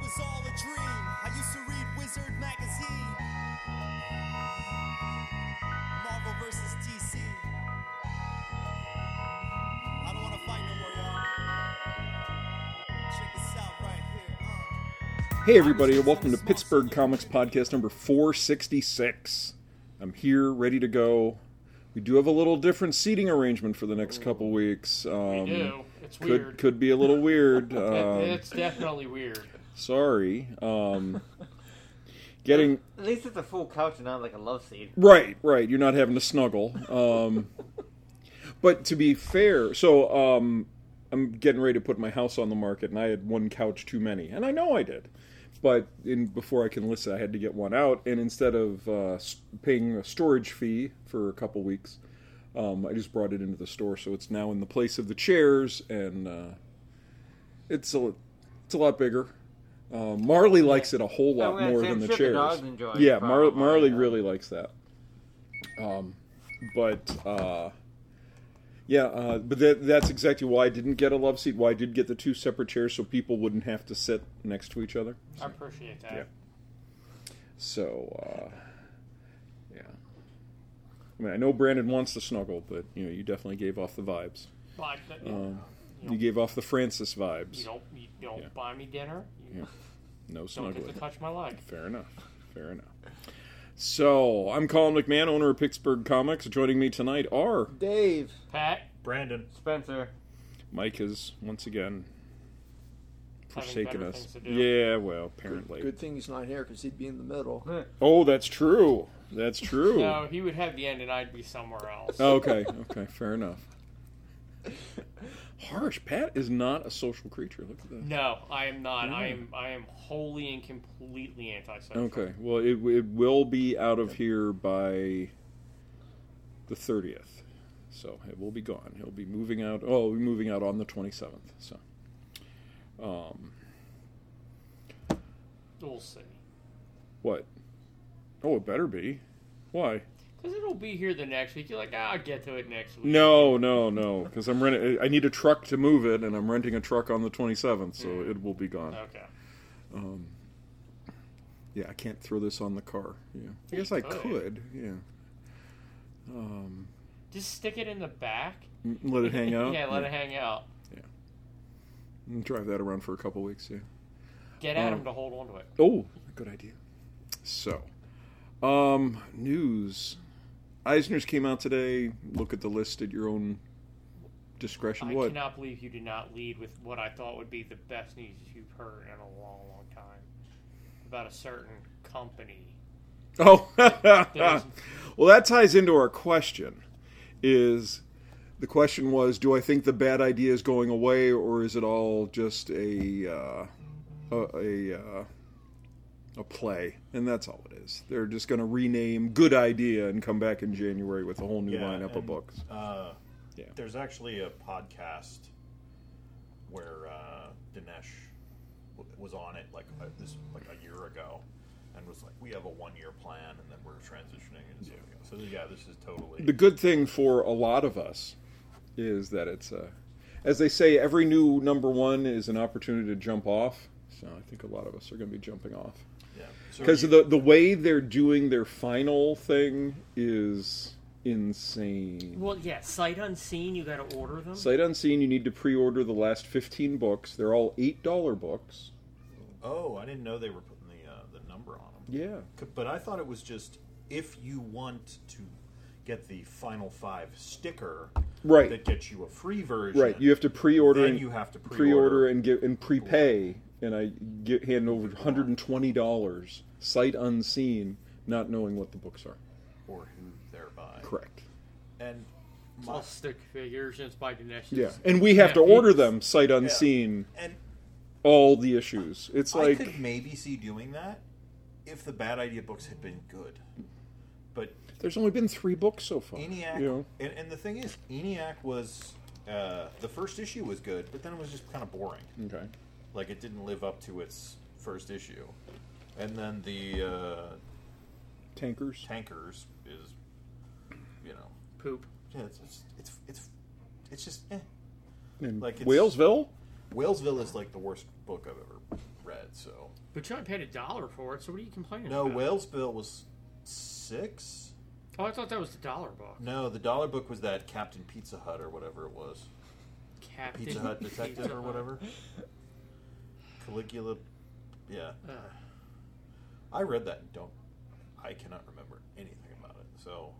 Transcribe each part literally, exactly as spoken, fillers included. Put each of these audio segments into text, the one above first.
was all a dream. I used to read Wizard magazine. Marvel versus D C. I don't want to fight no more, y'all. Check this out right here. Uh. Hey everybody, and welcome to Pittsburgh Comics Podcast number four sixty-six. I'm here, ready to go. We do have a little different seating arrangement for the next couple weeks. Um, we do. It's could, weird. Could be a little weird. Um, it's definitely weird. Sorry. Um, getting At least it's a full couch and not like a love seat. right, right. You're not having to snuggle. Um, but to be fair, so um, I'm getting ready to put my house on the market, and I had one couch too many, and I know I did. But in, before I can list it, I had to get one out, and instead of uh, paying a storage fee for a couple weeks, um, I just brought it into the store, so it's now in the place of the chairs, and uh, it's a it's a lot bigger. Uh, Marley likes it a whole lot Yeah, more I'm than the sure the chairs. dogs enjoy it, yeah, Mar- probably, Marley yeah. really likes that. Um, but uh, yeah, uh, but that, that's exactly why I didn't get a love seat. Why I did get the two separate chairs, so people wouldn't have to sit next to each other. I appreciate that. Yeah. So, uh, yeah. I mean, I know Brandon wants to snuggle, but you know, you definitely gave off the vibes. But, you, Um, you, you gave off the Francis vibes. you don't, you don't Yeah. buy me dinner. You Yeah. No don't snuggling. get to touch my leg. Fair enough. Fair enough. So, I'm Colin McMahon, owner of Pittsburgh Comics. Joining me tonight are Dave. Pat, Brandon. Spencer. Mike has once again Having forsaken better us. things to do. Yeah, well, apparently. Good thing he's not here because he'd be in the middle. Oh, that's true. That's true. no, he would have the end and I'd be somewhere else. Okay, okay, fair enough. Harsh. Pat is not a social creature. Look at that. No, I am not. Yeah. I am. I am wholly and completely antisocial. Okay, well, it, it will be out of here by the thirtieth. So it will be gone. He'll be moving out. Oh, we'll be moving out on the twenty-seventh. So, um, We'll see. what? Oh, it better be. Why? Because it'll be here the next week. You're like, ah, I'll get to it next week. No, no, no. Because I'm renting. I need a truck to move it, and I'm renting a truck on the twenty-seventh, so Mm. it will be gone. Okay. Um, yeah, I can't throw this on the car. Yeah, I You guess I could. could. Yeah. Um, Just stick it in the back. let it hang out. yeah, let it hang out. And drive that around for a couple weeks. Yeah. Get Adam Um, to hold on to it. Oh, good idea. So, um, news. Eisner's came out today. Look at the list at your own discretion. I What? cannot believe you did not lead with what I thought would be the best news you've heard in a long, long time about a certain company. Oh, There's- well, that ties into our question. Is the question was, do I think the bad idea is going away, or is it all just a uh, a a, uh, a play? And that's all it is. They're just going to rename Good Idea and come back in January with a whole new Yeah, lineup of and, books. Uh, Yeah. There's actually a podcast where uh, Dinesh w- was on it like uh, this like a year ago, and was like, "We have a one-year plan, and then we're transitioning." And so, yeah. so yeah, this is totally The good thing for a lot of us is that it's, uh, as they say, every new number one is an opportunity to jump off. So I think a lot of us are going to be jumping off. yeah. So Because you- the the way they're doing their final thing is insane. Well, yeah, sight unseen, you got to order them. Sight unseen, you need to pre-order the last fifteen books. They're all eight dollar books. oh, I didn't know they were putting the uh, the number on them. Yeah. C- But I thought it was just if you want to get the Final Five sticker, Right. that gets you a free version. Right. You have to pre-order Then and you have to pre-order pre-order. and give and prepay, and I get hand over one hundred and twenty dollars. Sight unseen, not knowing what the books are. or who they're by. Correct. And It's my, all stick figures, and it's by Dinesh. Yeah, and we have to Yeah, order it's- them sight unseen. and All the issues. It's I like could maybe see doing that if the Bad Idea books had been good. But there's only been three books so far. ENIAC, You know? and, and the thing is, ENIAC was uh, the first issue was good, but then it was just kind of boring. Okay. Like it didn't live up to its first issue. And then the uh, Tankers. Tankers is, you know, Poop. yeah, it's it's it's it's, it's just eh. And Like it's- Walesville? Walesville is like the worst book I've ever read. read. So But you only paid a dollar for it, so what are you complaining no, about? Whalesville was six. Oh, I thought that was the dollar book. No, the dollar book was that Captain Pizza Hut or whatever it was. Captain Pizza Hut Detective Pizza or Hut. whatever. Caligula, yeah. Uh, I read that and don't. I cannot remember anything about it. So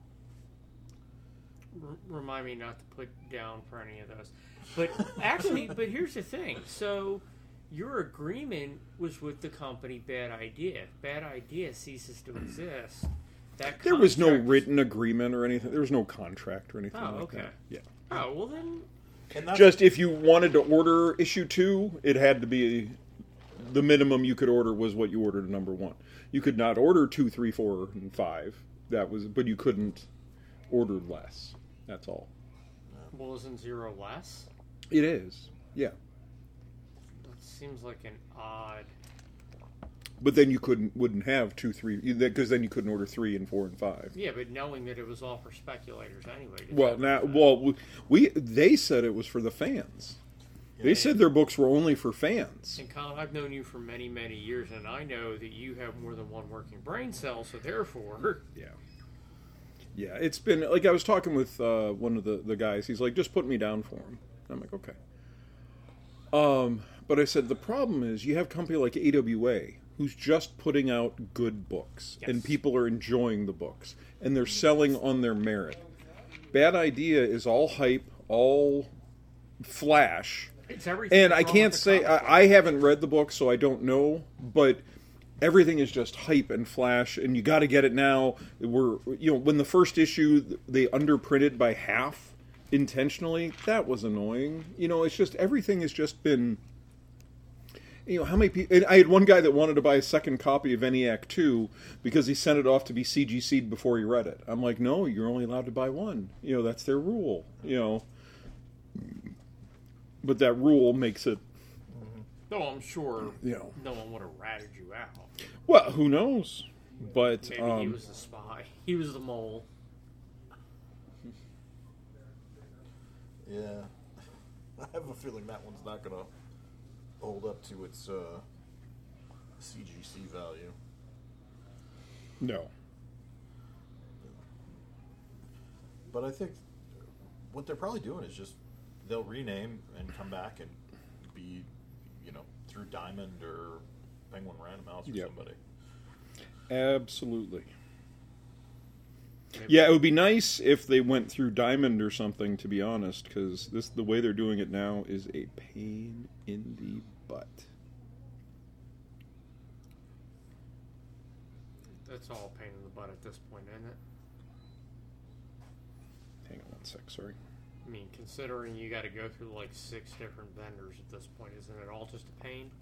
r- remind me not to put down for any of those. But actually, but here's the thing. So your agreement was with the company Bad Idea. If Bad Idea ceases to exist, that There was no contract- written agreement or anything. There was no contract or anything Oh, like okay. that. Yeah. Oh, well then. and that's, Just if you wanted to order issue two, it had to be the minimum you could order was what you ordered at number one. You could not order two, three, four, and five. That was, but you couldn't order less. That's all. Well, isn't zero less? It is. Yeah. That seems like an odd. But then you couldn't wouldn't have two, three, because then you couldn't order three and four and five. Yeah, but knowing that it was all for speculators anyway. does Well, that now, make sense? well, we they said it was for the fans. They said their books were only for fans. And Colin, I've known you for many, many years, and I know that you have more than one working brain cell, so therefore. Yeah. Yeah, it's been, like, I was talking with uh, one of the, the guys. He's like, just put me down for him. I'm like, okay. Um, but I said, the problem is you have a company like A W A who's just putting out good books, Yes. and people are enjoying the books, and they're selling on their merit. Bad Idea is all hype, all flash. It's everything. And that's I wrong can't with the say comic book. I, I haven't read the book, so I don't know. But everything is just hype and flash, and you got to get it now. We're you know when the first issue they underprinted by half intentionally. That was annoying. You know, it's just everything has just been. You know how many people? And I had one guy that wanted to buy a second copy of ENIAC two because he sent it off to be C G C'd before he read it. I'm like, no, you're only allowed to buy one. You know, that's their rule. You know. But that rule makes it, No, I'm sure you know. no one would have ratted you out. Well, who knows? But Maybe um, he was the spy. He was the mole. yeah, I have a feeling that one's not gonna hold up to its uh, C G C value. no. But I think what they're probably doing is just they'll rename and come back and be, you know, through Diamond or Penguin Random House or Yep. somebody. Absolutely. Maybe. Yeah, it would be nice if they went through Diamond or something. To be honest, because this the way they're doing it now is a pain in the butt. That's all a pain in the butt at this point, isn't it? Hang on one sec. Sorry. I mean, considering you got to go through like six different vendors at this point, isn't it all just a pain?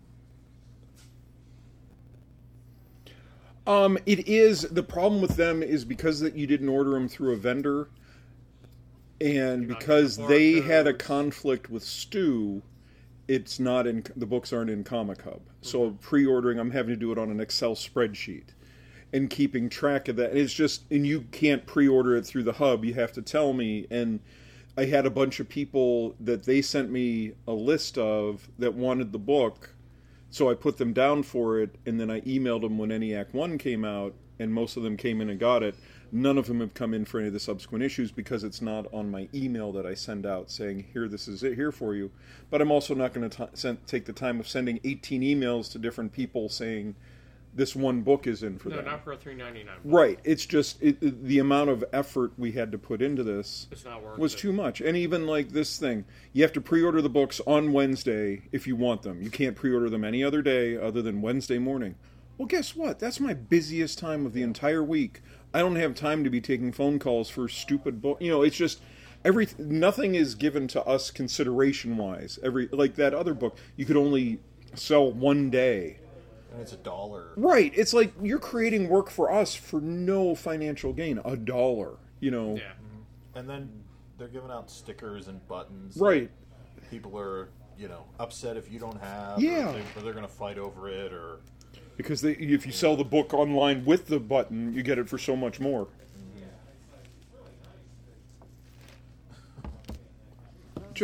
Um, it is the problem with them is because that you didn't order them through a vendor, and You're not because getting they had a barcodes. conflict with Stu, it's not in the books aren't in Comic Hub. So pre-ordering, I'm having to do it on an Excel spreadsheet, and keeping track of that. And it's just, and you can't pre-order it through the hub. You have to tell me. And I had a bunch of people that they sent me a list of that wanted the book. So I put them down for it, and then I emailed them when ENIAC one came out, and most of them came in and got it. None of them have come in for any of the subsequent issues because it's not on my email that I send out saying, here, this is it here for you. But I'm also not going to take the time of sending eighteen emails to different people saying this one book is in for No, them. not for a three ninety nine. Right. It's just it, it- the amount of effort we had to put into this It's not worth was it. too much. And even like this thing, you have to pre-order the books on Wednesday if you want them. You can't pre-order them any other day other than Wednesday morning. Well, guess what? That's my busiest time of the entire week. I don't have time to be taking phone calls for stupid book. You know, it's just every nothing is given to us consideration-wise. Every like that other book, you could only sell one day. And it's a dollar. Right. It's like you're creating work for us for no financial gain. A dollar, you know. Yeah. And then they're giving out stickers and buttons. Right. People are, you know, upset if you don't have. Yeah. Or, they, or they're going to fight over it, or Because they, if you sell the book online with the button, you get it for so much more. Just,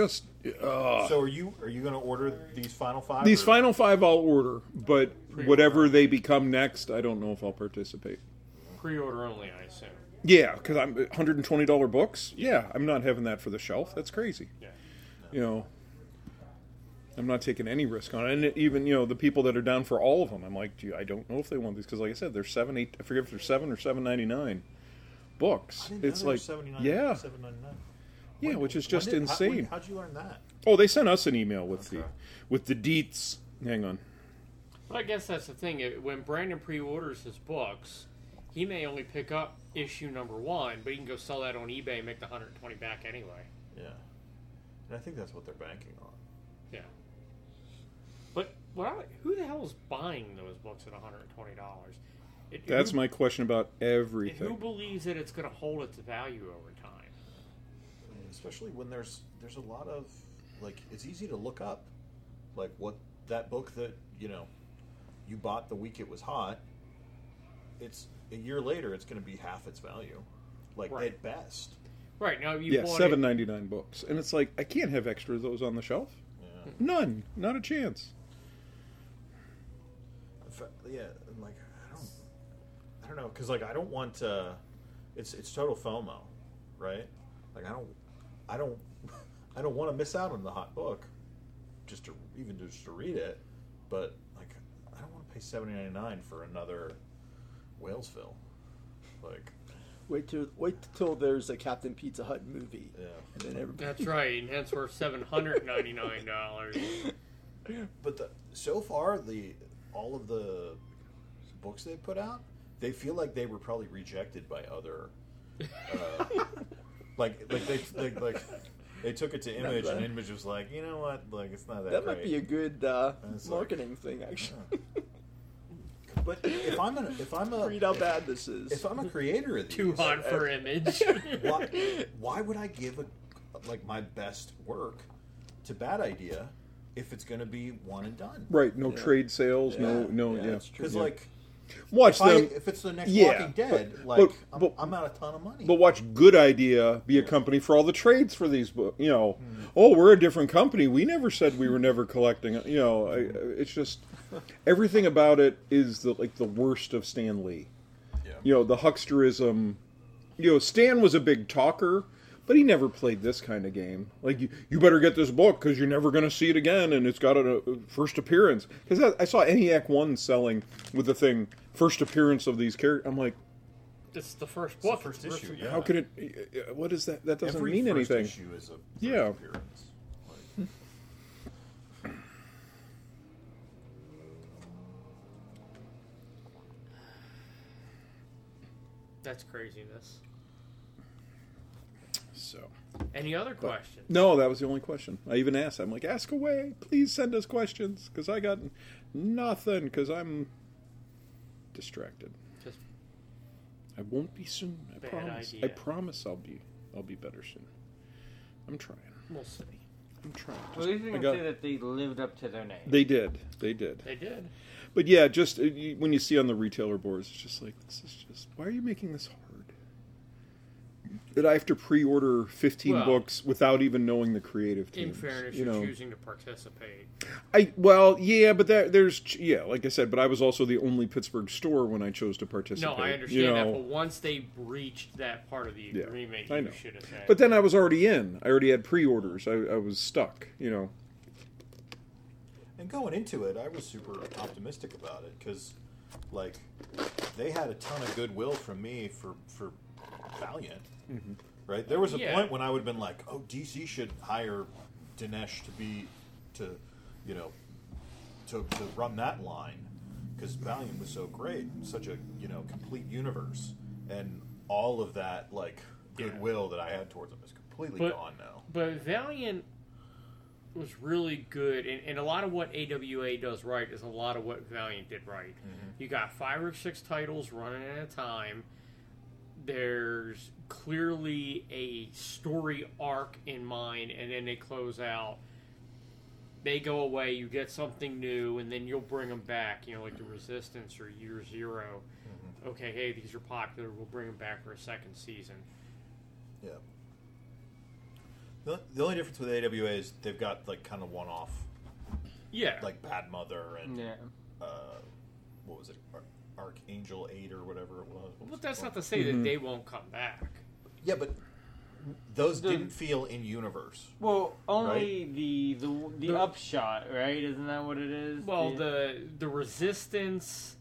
Uh, So are you are you going to order these final five? these or- final five I'll order, but Pre-order. whatever they become next, I don't know if I'll participate. Pre-order only, I assume. Yeah, because I'm one hundred twenty dollars books. Yeah, I'm not having that for the shelf. That's crazy. Yeah. You know, I'm not taking any risk on it. And even, you know, the people that are down for all of them, I'm like, gee, I don't know if they want these because, like I said, they're seven, eight. I forget if they're seven or seven ninety nine books. I didn't know It's they were like, seventy-nine, yeah, seven ninety-nine. yeah, When- which is when just did- how- when- insane. how'd you learn that? Oh, they sent us an email with the Okay. with the deets. Hang on. Well, I guess that's the thing. It- When Brandon pre-orders his books, he may only pick up issue number one, but he can go sell that on eBay and make the one hundred twenty back anyway. Yeah, and I think that's what they're banking on. Yeah. But what I, who the hell is buying those books at one hundred twenty dollars? That's who, my question about Who everything. believes that it's going to hold its value over time? Especially when there's there's a lot of like it's easy to look up like what that book that you know you bought the week it was hot. It's a year later. It's going to be half its value, like Right. at best. Right now, you Yeah, bought seven it. ninety nine books, and it's like I can't have extra of those on the shelf. Yeah, None, not a chance. In fact, yeah. And like I don't, I don't know, because like I don't want. Uh, it's it's total FOMO, right? Like I don't, I don't, I don't want to miss out on the hot book, just to even just to read it. But like I don't want to pay seventy ninety nine for another Whalesville. Like Wait till wait till there's a Captain Pizza Hut movie, yeah. and then everybody. That's right, and hence worth seven hundred ninety-nine dollars. But the, so far, the all of the books they put out, they feel like they were probably rejected by other, uh, like like they like, like they took it to Image, and Image was like, you know what, like it's not that. That great. might be a good uh, And it's like- marketing thing, actually. But if I'm an if I'm a Read how bad this is. if I'm a creator of these, Too hot for Image. why, why would I give a, like my best work to Bad Idea if it's going to be one and done? Right, no Yeah. trade sales, no, Yeah. no, Yeah, yeah. that's true. Because Yeah. like Watch if, I, them, if it's the next Yeah, Walking Dead, but- like but- I'm, but- I'm out a ton of money. but watch Good Idea be a company for all the trades for these books. You know, Hmm. oh, we're a different company. We never said we were never collecting. You know, I, it's just everything about it is the like the worst of Stan Lee. yeah. You know, the hucksterism. You know, Stan was a big talker, but he never played this kind of game. Like, you, you better get this book because you're never going to see it again, and it's got a, a first appearance. Because I, I saw ENIAC one selling with the thing, first appearance of these characters. I'm like, It's the first the book. first It's issue, first- yeah. how could it... uh, What is that? That doesn't Every mean first anything. issue is a first Yeah. appearance. Like, That's craziness. So... Any other questions? No, that was the only question. I even asked. I'm like, ask away. Please send us questions because I got nothing because I'm distracted. Just I won't be soon. I Bad promise. idea. I promise I'll be. I'll be better soon. I'm trying. we'll see. I'm trying. Well, at least we I can got- say that they lived up to their name. They did. They did. They did. But yeah, just uh, you- when you see on the retailer boards, it's just like this is just. Why are you making this hard? That I have to pre-order fifteen Well, books without even knowing the creative In teams. fairness, you you're know. choosing to participate. I well, yeah, but there, there's yeah, like I said, but I was also the only Pittsburgh store when I chose to participate. No, I understand you that, know. but once they breached that part of the Yeah, agreement, I you know. should have said. But then I was already in. I already had pre-orders. I, I was stuck. You know. and going into it, I was super optimistic about it because, like, they had a ton of goodwill from me for for Valiant. Mm-hmm. Right? There was a Yeah. point when I would have been like, "Oh, D C should hire Dinesh to be to, you know, to to run that line because Valiant was so great, such a you know complete universe, and all of that like goodwill that I had towards them is completely But- gone now." But Valiant was really good, and, and a lot of what A W A does right is a lot of what Valiant did right. You got five or six titles running at a time. There's clearly a story arc in mind, and then they close out. They go away, you get something new, and then you'll bring them back, you know, like the Resistance or Year 0 Okay, hey, these are popular, we'll bring them back for a second season. Yeah. The, the only difference with A W A is they've got like kind of one-off, Yeah. like Bad Mother and Yeah. uh, what was it, Ar- Archangel Eight or whatever it was. What was But it that's called? not to say that they won't come back. Yeah, but those The- didn't feel in universe. Well, only the, the the The- upshot, right? Isn't that what it is? Well, the the resistance,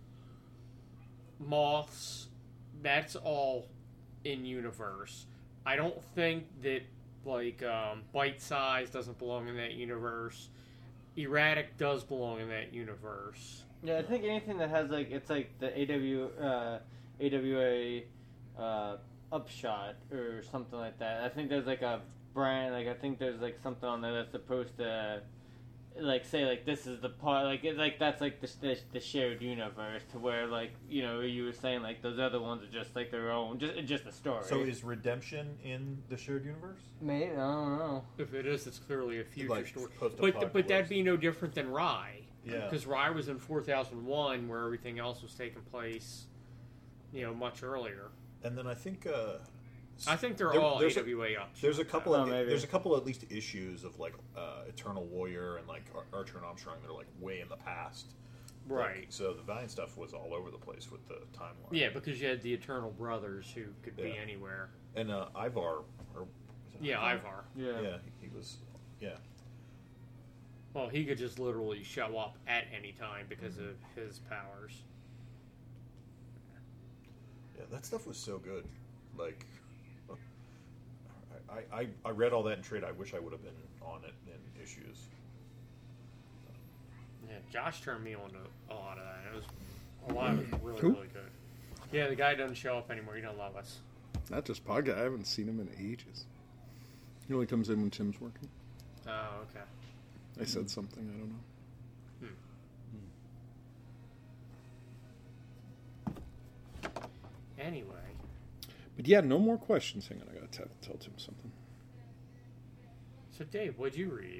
moths, that's all in universe. I don't think that like um, bite size doesn't belong in that universe. Erratic does belong in that universe. Yeah, I think anything that has like it's like the A W uh, A W A uh, upshot or something like that. I think there's like a brand, like I think there's like something on there that's supposed to like say like this is the part, like it, like that's like the, the the shared universe to where like you know you were saying like those other ones are just like their own, just just a story. So is Redemption in the shared universe? Maybe I don't know. If it is, it's clearly a future Like story. post-apocalypse. But but that'd be no different than Rye. Yeah. Because Rye was in four thousand one, where everything else was taking place, you know, much earlier. And then I think uh, I think they're There- all A there's a- W A ups. there's a couple Oh, of maybe. there's a couple at least issues of like uh, Eternal Warrior and like Ar- Archer and Armstrong that are like way in the past. Like, Right. so the Valiant stuff was all over the place with the timeline. Yeah, because you had the Eternal Brothers who could be Yeah. anywhere. And uh, Ivar, or was it Yeah, Ivar. Yeah. Yeah, he was. Yeah. Well, he could just literally show up at any time because of his powers. Yeah, that stuff was so good. Like, I, I, I read all that in trade. I wish I would have been on it in issues. Yeah, Josh turned me on to a lot of that. It was a lot of it was really, Who? really good. Yeah, the guy doesn't show up anymore. He don't love us. Not just podcast. I haven't seen him in ages. He only comes in when Tim's working. Oh, okay. I said something. I don't know. Anyway, But yeah, no more questions. Hang on, I gotta tell, tell Tim something. so Dave, what'd you read?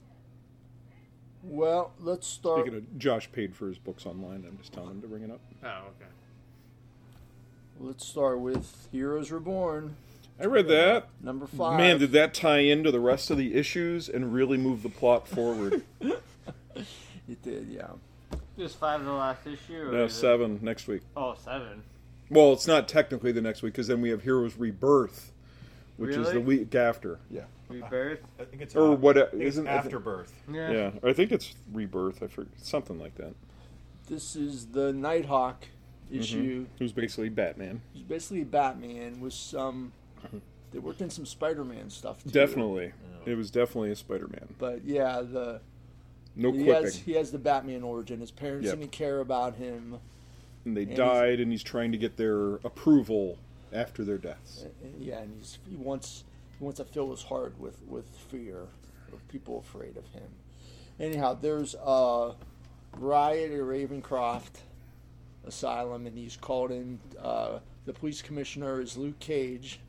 Well, let's start. Speaking of, Josh paid for his books online. I'm just telling him to bring it up. Oh, okay. Let's start with Heroes Reborn, I read that. number five. Man, did that tie into the rest of the issues and really move the plot forward? It did, yeah. Just five of the last issue. Or No, is it- seven next week. Oh, seven. Well, it's not technically the next week because then we have Heroes Rebirth, which is Really? the week after. Yeah. Rebirth. I think it's Or af- what- I think it's isn't- I think- afterbirth. Yeah. Yeah, I think it's Rebirth. I forget something like that. This is the Nighthawk issue. Who's basically Batman? It's basically Batman with some. They worked in some Spider-Man stuff too. Definitely, it was definitely a Spider-Man. But yeah, the No he quipping. has he has the Batman origin. His parents Yep. didn't care about him. And they and died, and he's trying to get their approval after their deaths. And- Yeah, and he's he wants he wants to fill his heart with with fear of people afraid of him. Anyhow, there's a riot at Ravencroft Asylum, and he's called in. Uh, the police commissioner is Luke Cage.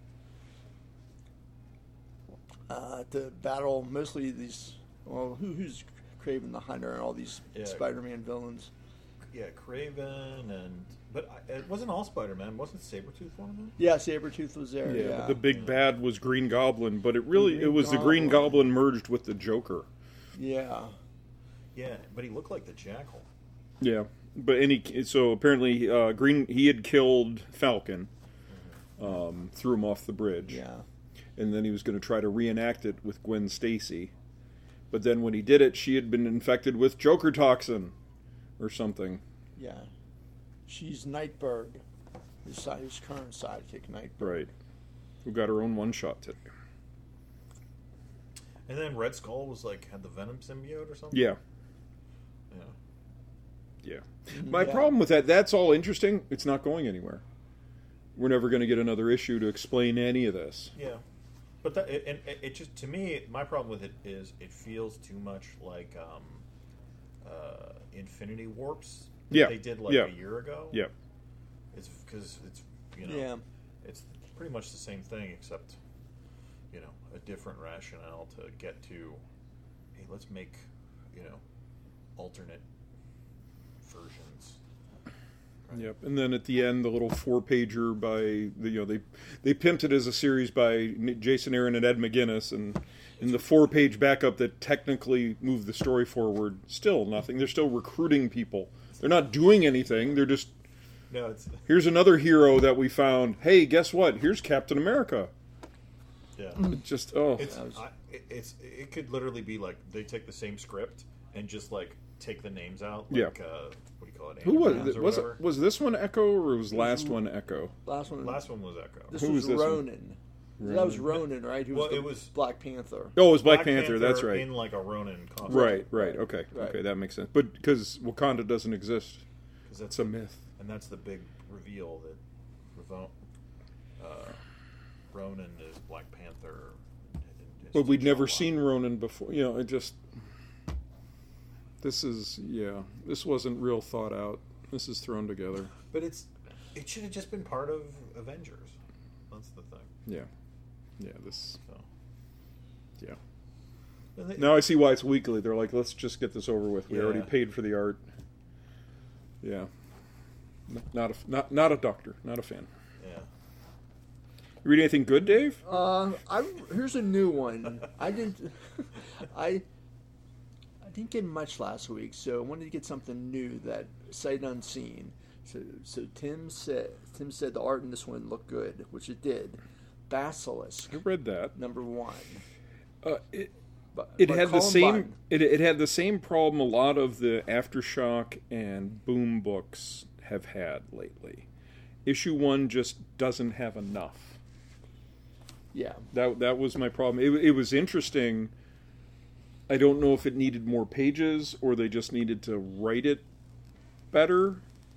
Uh, to battle mostly these, well, who, who's Kraven the Hunter and all these Yeah. Spider-Man villains. Yeah, Craven and but I, it wasn't all Spider-Man. Wasn't Sabretooth one of them? Yeah, Sabretooth was there. Yeah, Yeah, but the big bad was Green Goblin, but it really Green it was the Green Goblin. Goblin merged with the Joker. yeah. Yeah, but he looked like the Jackal. Yeah, but any so apparently uh, Green he had killed Falcon, um, threw him off the bridge. Yeah. And then he was going to try to reenact it with Gwen Stacy. But then when he did it, she had been infected with Joker toxin or something. Yeah. She's Nightbird, his, side, his current sidekick, Nightbird. Right. Who got her own one shot today. And then Red Skull was like had the Venom symbiote or something. Yeah. Yeah. Yeah. My Yeah. problem with that, that's all interesting. It's not going anywhere. We're never going to get another issue to explain any of this. Yeah. But that it, and it, it just to me, my problem with it is it feels too much like um, uh, Infinity Warps. that Yeah. They did like Yeah. a year ago. Yeah. It's because it's you know Yeah. it's pretty much the same thing except you know a different rationale to get to. Hey, let's make you know alternate versions. Yep, and then at the end, the little four-pager by the, you know they they pimped it as a series by Jason Aaron and Ed McGuinness, and in the four-page backup that technically moved the story forward, still nothing. They're still recruiting people. They're not doing anything. They're just No, it's here's another hero that we found. Hey, guess what? Here's Captain America. yeah. It just oh, It's That was- I, it- it's it could literally be like they take the same script and just like take the names out. Like, Yeah. Uh, what do you call it? who was Anagrams or was whatever. was this one Echo or was last one Echo? Last one. Last one was Echo. This Who was was this one? Ronan. That was Ronan, right? Who Well, was the it was- Black Panther. Oh, it was Black, Panther, That's right. In like a Ronin costume. Right, right. Okay, Right. okay, that makes sense. But because Wakanda doesn't exist, 'Cause that's it's a myth. and that's the big reveal that Ravon, uh, Ronin is Black Panther. in- in his But we'd never show. seen Ronan before. You know, it just. This is yeah. This wasn't real thought out. This is thrown together. But it's it should have just been part of Avengers. That's the thing. Yeah, yeah. This So. yeah. And they- Now I see why it's weekly. They're like, let's just get this over with. We Yeah. already paid for the art. Yeah. N- Not a not not a doctor. Not a fan. yeah. You read anything good, Dave? Uh, I here's a new one. I didn't. I. I didn't get much last week, so I wanted to get something new that sight unseen. So, so Tim said Tim said the art in this one looked good, which it did. Basilisk I read that. number one. Uh, it But, it but had the Colin same Bunn- it, it had the same problem a lot of the Aftershock and Boom books have had lately. Issue one just doesn't have enough. Yeah, That that was my problem. It, it was interesting. I don't know if it needed more pages or they just needed to write it better.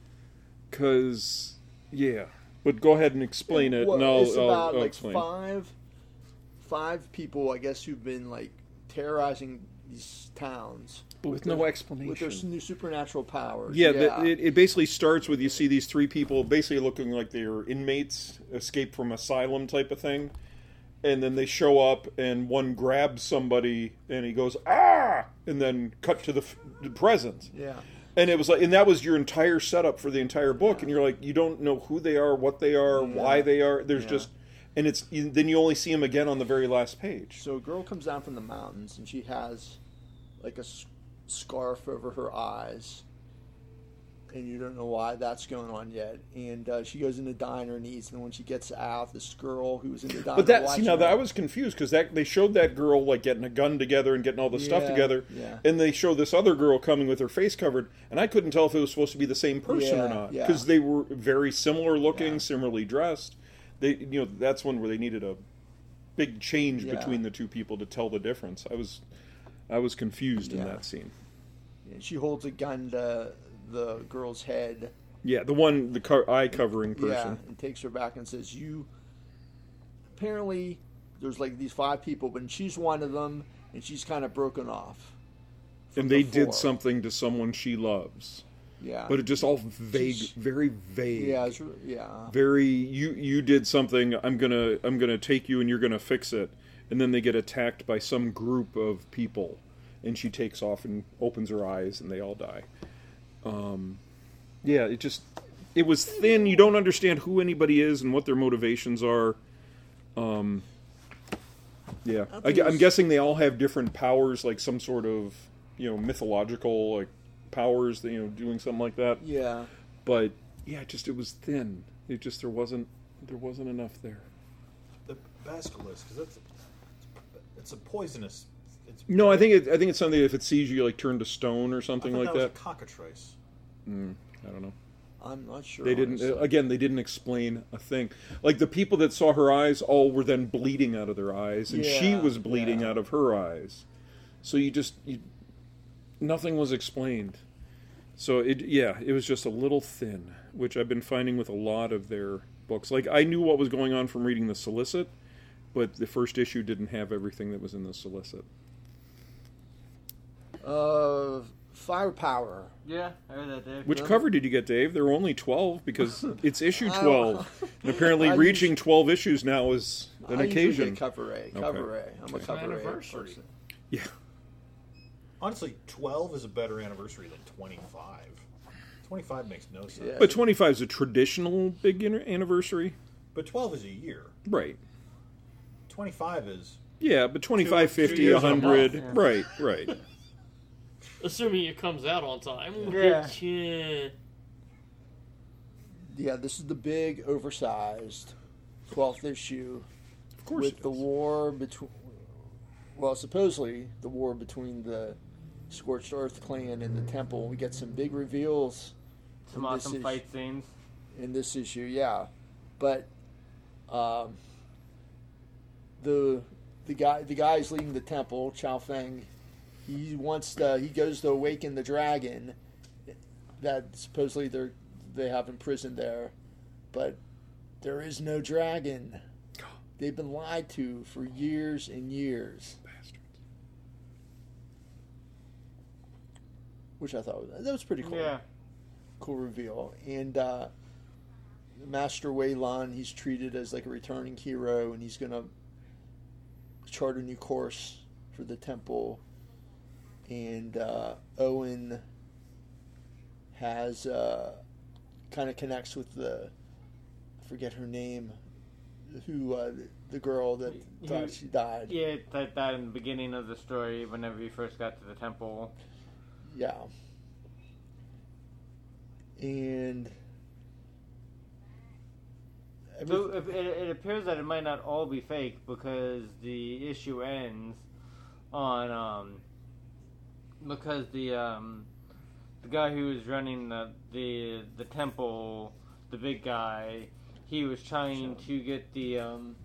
Cause yeah, but go ahead and explain it, Well, and I'll, it's I'll, about I'll like explain. five, five people, I guess, who've been like terrorizing these towns But with their- no explanation. with their s- new supernatural powers. Yeah, the- it, it basically starts with you see these three people basically looking like they're inmates, escaped from asylum type of thing, and then they show up and one grabs somebody and he goes ah, and then cut to the, f- the present. yeah. And it was like, and that was your entire setup for the entire book, and you're like, you don't know who they are, what they are, Yeah. why they are. There's Yeah. just, and it's you- then you only see them again on the very last page. So a girl comes down from the mountains and she has like a s- scarf over her eyes, and you don't know why that's going on yet. And uh, she goes into diner and eats, and when she gets out, this girl who was in the diner But that, see, watching now that her- I was confused because that they showed that girl like getting a gun together and getting all the stuff Yeah, together, yeah. and they show this other girl coming with her face covered, and I couldn't tell if it was supposed to be the same person or Yeah, not yeah. because they were very similar looking, Yeah. similarly dressed. They, you know, that's one where they needed a big change Yeah. between the two people to tell the difference. I was, I was confused in Yeah. that scene. and she holds a gun to the girl's head. Yeah, the one, the co- eye covering person. Yeah, and takes her back and says, "You." Apparently, there's like these five people, but she's one of them, and she's kind of broken off. from And they the did four. something to someone she loves, Yeah, but it just all vague, She's- very vague. yeah, it's, re- yeah. Very, you you did something. I'm gonna I'm gonna take you and you're gonna fix it. And then they get attacked by some group of people, and she takes off and opens her eyes, and they all die. Um, yeah, it just it was thin. You don't understand who anybody is and what their motivations are. Um, yeah, I I, think gu- it I'm was- guessing they all have different powers, like some sort of you know mythological like powers. You know, doing something like that. Yeah. But yeah, just it was thin. It just there wasn't there wasn't enough there. The basilisk, because that's it's a poisonous. It's, No, I think it, I think it's something if it sees you like turn to stone or I something thought like that. that. Was a cockatrice. I don't know. I'm not sure. They didn't honestly. again. They didn't explain a thing. Like the people that saw her eyes, all were then bleeding out of their eyes, and she Yeah, was bleeding yeah. out of her eyes. So you just you, nothing was explained. So it yeah, it was just a little thin, which I've been finding with a lot of their books. Like I knew what was going on from reading the solicit, but the first issue didn't have everything that was in the solicit. Uh, Firepower. Yeah, I heard that, Dave. Which Yeah. cover did you get, Dave? There were only twelve because it's issue I- twelve, and apparently I reaching usually- twelve issues now is an I usually occasion. get cover A. Cover A. I'm a It's cover A anniversary. person. Yeah, Honestly, twelve is a better anniversary than twenty-five. twenty-five makes no sense. Yeah. But twenty-five is a traditional big an- anniversary, But twelve is a year. right? twenty-five is Yeah, but twenty-five, Two- two fifty, years and a one hundred, month. Yeah. right, right. Assuming it comes out on time. Yeah. Which, uh, Yeah, this is the big, oversized twelfth issue Of course, with it the is. war between. Well, supposedly the war between the Scorched Earth clan and the Temple. We get some big reveals Some in this awesome issue- fight scenes. in this issue, yeah. But um, the the guy the guy's leading the temple, Chao Feng. He wants to. He goes to awaken the dragon that supposedly they they have imprisoned there, but there is no dragon. They've been lied to for years and years, Bastards. which I thought that was pretty cool. Yeah. Cool reveal. And uh, Master Wei Lan, he's treated as like a returning hero, and he's gonna chart a new course for the temple. And uh, Owen has uh, kind of connects with the I forget her name, who uh, the girl that Who- thought she died. Yeah, it's like that in the beginning of the story, whenever you first got to the temple. Yeah. And So it, it, it appears that it might not all be fake because the issue ends on um because the um the guy who was running the the the temple, the big guy, he was trying to get the um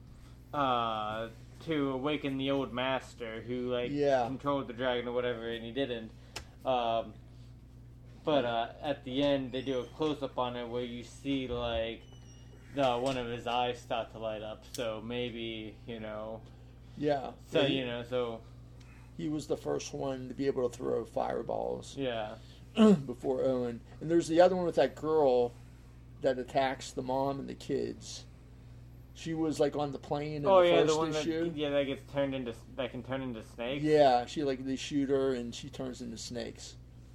uh to awaken the old master who like Yeah. controlled the dragon or whatever, and he didn't. Um, but uh, at the end, they do a close up on it where you see like the one of his eyes start to light up. So maybe you know. yeah, So yeah, he, you know. So he was the first one to be able to throw fireballs yeah. before Owen. And there's the other one with that girl that attacks the mom and the kids. She was like on the plane in Oh the yeah, first the one that issue. yeah that gets turned into that can turn into snakes. Yeah, she like they shoot her and she turns into snakes.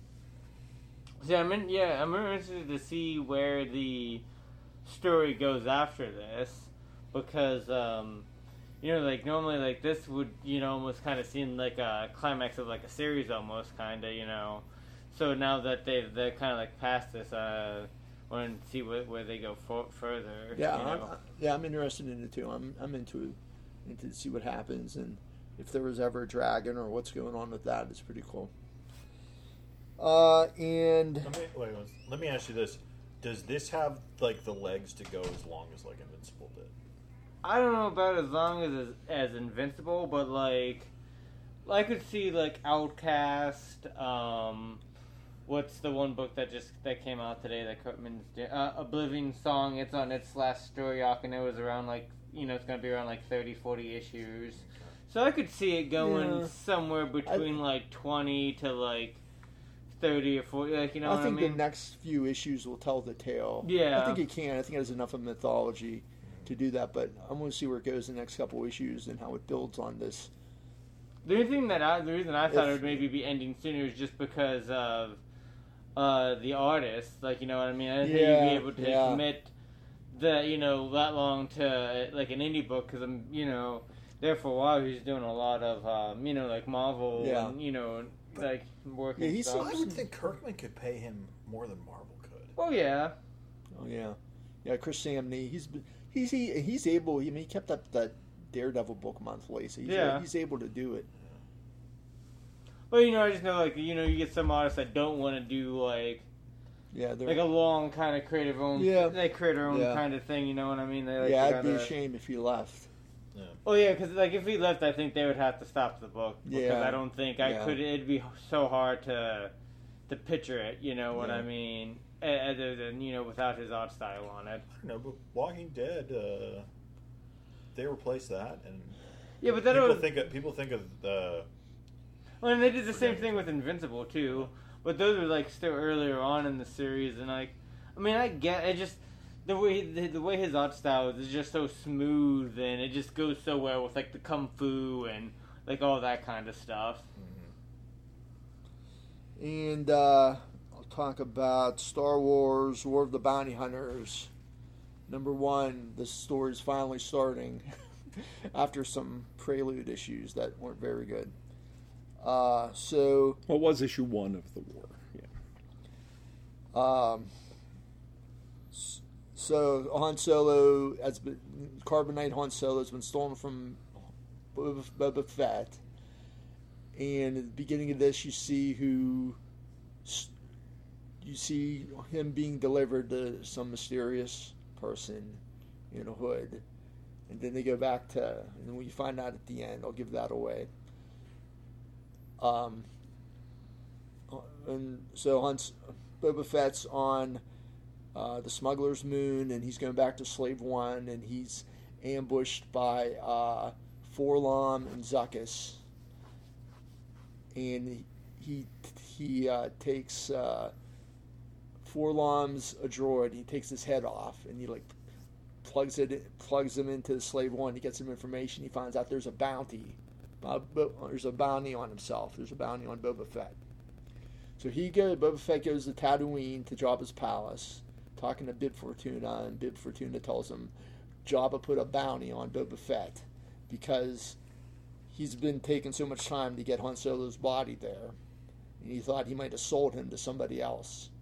See, I'm in, yeah, I'm interested to see where the story goes after this, because um, you know, like normally, like this would, you know, almost kind of seem like a climax of like a series, almost kind of, you know. So now that they they're kind of like past this, uh, want to see where, where they go for, further. Yeah, you I'm, know. yeah, I'm interested in it too. I'm I'm into into to see what happens and if there was ever a dragon or what's going on with that. It's pretty cool. Uh, and Let me, wait, wait, let me ask you this: does this have like the legs to go as long as like Invincible did? I don't know about as long as as Invincible, but like I could see like Outcast. Um, what's the one book that just that came out today that Kurtman's doing? Uh, Oblivion Song. It's on its last story arc, and it was around like you know it's gonna be around like thirty, forty issues. So I could see it going Yeah. somewhere between like twenty to like thirty or forty. Like you know I what think I mean? the next few issues will tell the tale. Yeah. I think it can. I think it has enough of mythology to do that. But I'm going to see where it goes the next couple issues and how it builds on this. The only thing that I, the reason I thought If- it would maybe be ending sooner is just because of uh, the artist. Like, you know what I mean? I think Yeah, you'd be able to yeah. commit the, you know, that long to uh, like an indie book because I'm, you know, there for a while. He's doing a lot of, um, you know, like Marvel Yeah. and you know, like working Yeah, he's stuff. I would think Kirkman could pay him more than Marvel could. Oh yeah, Oh yeah, yeah. Chris Samney. He's he's he, he's able. I mean, he kept up that Daredevil book monthly, so he's, Yeah. he's able to do it. well, you know, I just know like you know you get some artists that don't want to do like Yeah, they're, like a long kind of creative own, Yeah. they create their own Yeah. kind of thing. You know what I mean? They, like, yeah. to It'd be a kinda- shame if he left. Yeah. Oh yeah, because like if he left, I think they would have to stop the book because Yeah. I don't think I Yeah. could. It'd be so hard to to picture it. You know what Yeah. I mean? A- Other than you know, without his art style on it. I don't know, but Walking Dead, uh, they replaced that, and Yeah, but that people was. think of, people think of uh, Well, and they did the same thing with Invincible too, but those were like still earlier on in the series, and like, I mean, I get it. Just the way the, the way his art style is just so smooth, and it just goes so well with like the kung fu and like all that kind of stuff. And uh, I'll talk about Star Wars: War of the Bounty Hunters. Number one, the story's finally starting after some prelude issues that weren't very good. Uh, so, What was issue one of the war? Yeah. um, s- so Han Solo has been Carbonite Han Solo has been stolen from Boba, Boba Fett, and at the beginning of this, you see who s- you see him being delivered to some mysterious person in a hood, and then they go back to, and then when you find out at the end, I'll give that away. Um, and so Hunt's, Boba Fett's on uh, the Smuggler's Moon, and he's going back to Slave One, and he's ambushed by uh, Forlom and Zuckuss, and he he uh, takes uh, Forlom's a droid. He takes his head off, and he like plugs it plugs him into Slave One. He gets some information. He finds out there's a bounty. Uh, Bo- there's a bounty on himself. There's a bounty on Boba Fett. So he goes. Boba Fett goes to Tatooine to Jabba's palace, talking to Bib Fortuna, and Bib Fortuna tells him Jabba put a bounty on Boba Fett because he's been taking so much time to get Han Solo's body there, and he thought he might have sold him to somebody else.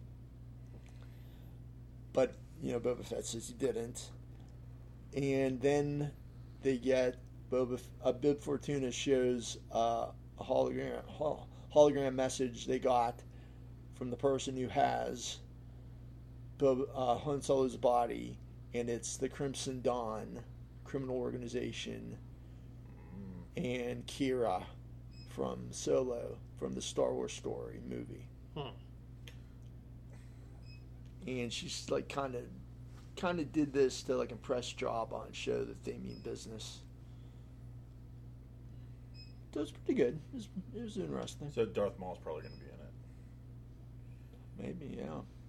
But you know, Boba Fett says he didn't, and then they get. Boba, uh, Bib Fortuna shows uh, a hologram, hol- hologram message they got from the person who has Boba, uh, Han Solo's body, and it's the Crimson Dawn criminal organization and Kira from Solo, from the Star Wars story movie. Hmm. And she's like kind of, kind of did this to like impress Jabba and show that they mean business. So it was pretty good. It was, it was interesting. So Darth Maul's probably going to be in it. Maybe,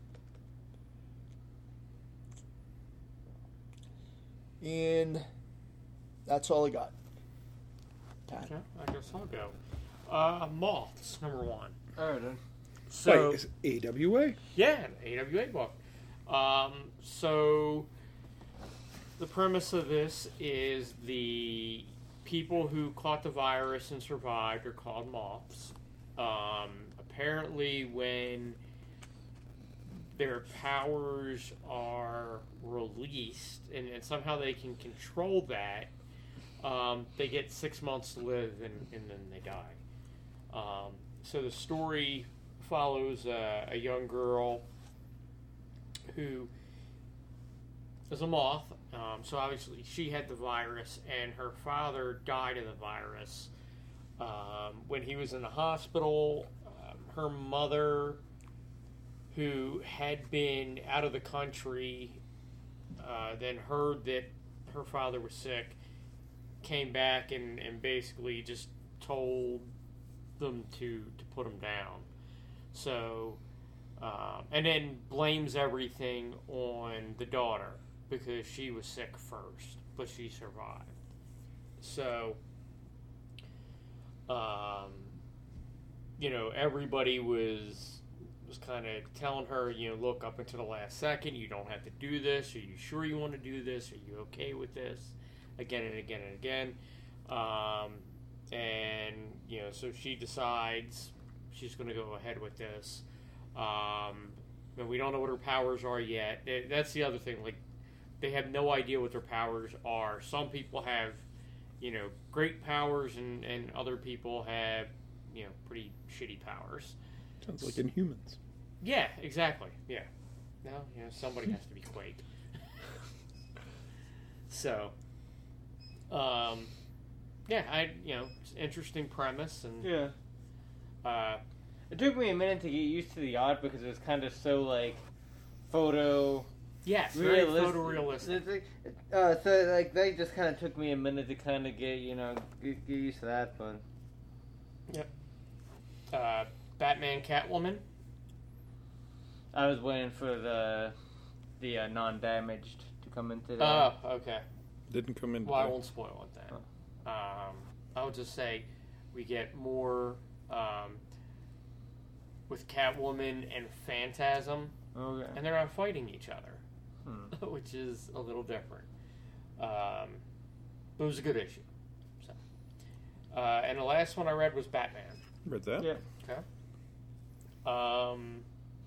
yeah. And that's all I got. Pat. Okay, I guess I'll go. Uh, Moths, number one. All right, then. So, Wait, is A W A? yeah, an A W A book. Um, so, the premise of this is the people who caught the virus and survived are called moths. Um, apparently, when their powers are released and, and somehow they can control that, um, they get six months to live and, and then they die. Um, so the story follows a, a young girl who is a moth. Um, so obviously she had the virus, and her father died of the virus. Um, when he was in the hospital, um, her mother, who had been out of the country, uh, then heard that her father was sick, came back and, and basically just told them to, to put him down. So, uh, and then blames everything on the daughter, because she was sick first, but she survived. So, um, you know, everybody was was kind of telling her, you know, look, up until the last second, you don't have to do this. Are you sure you want to do this? Are you okay with this? Again and again and again. Um, and, you know, so she decides she's going to go ahead with this. Um, and we don't know what her powers are yet. That's the other thing. Like, they have no idea what their powers are. Some people have, you know, great powers, and, and other people have, you know, pretty shitty powers. Sounds like Inhumans. Yeah, exactly. Yeah. No, you know, somebody has to be Quake. So, um, yeah, I, you know, it's an interesting premise, and Yeah. uh, It took me a minute to get used to the art because it was kind of so like photo yes, very realistic. photorealistic. It's like- Uh, so like that just kind of took me a minute to kind of get you know get, get used to that, but Uh, Batman, Catwoman. I was waiting for the the uh, non-damaged to come into there. Oh, okay. Didn't come in. Well, I today. won't spoil it then. Um, I'll just say we get more. Um, with Catwoman and Phantasm, Okay. and they're not fighting each other, Hmm. which is a little different. Um, but it was a good issue. So, uh, and the last one I read was Batman. Read that? Yeah. Okay. Um.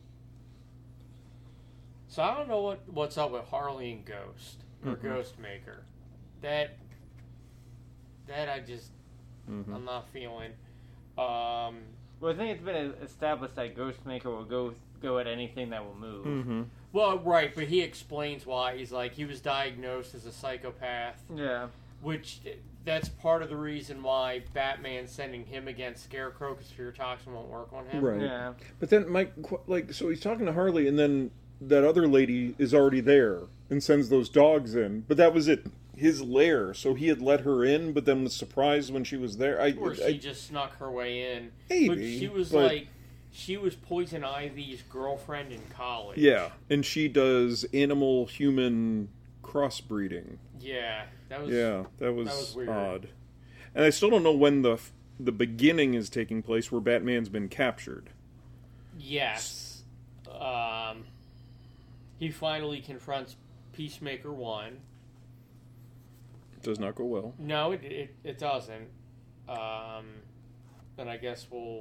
So I don't know what, what's up with Harley and Ghost or Mhm. Ghostmaker. That that I just Mhm. I'm not feeling. Um. Well, I think it's been established that Ghostmaker will go go at anything that will move. Mm-hmm. Well, right, but he explains why. He's like he was diagnosed as a psychopath, Yeah. which that's part of the reason why Batman's sending him against Scarecrow because fear toxin won't work on him. Right. Yeah. But then, Mike, qu- like, so he's talking to Harley, and then that other lady is already there and sends those dogs in. But that was it, his lair. So he had let her in, but then was surprised when she was there. I, Or she I, just snuck her way in. Maybe, But she was but- like, she was Poison Ivy's girlfriend in college. yeah, and she does animal-human crossbreeding. Yeah, that was. Yeah, that was, was weird. odd. And I still don't know when the f- the beginning is taking place where Batman's been captured. Yes. Um, he finally confronts Peacemaker one. Does not go well. No, it it, it doesn't. Um, and I guess we'll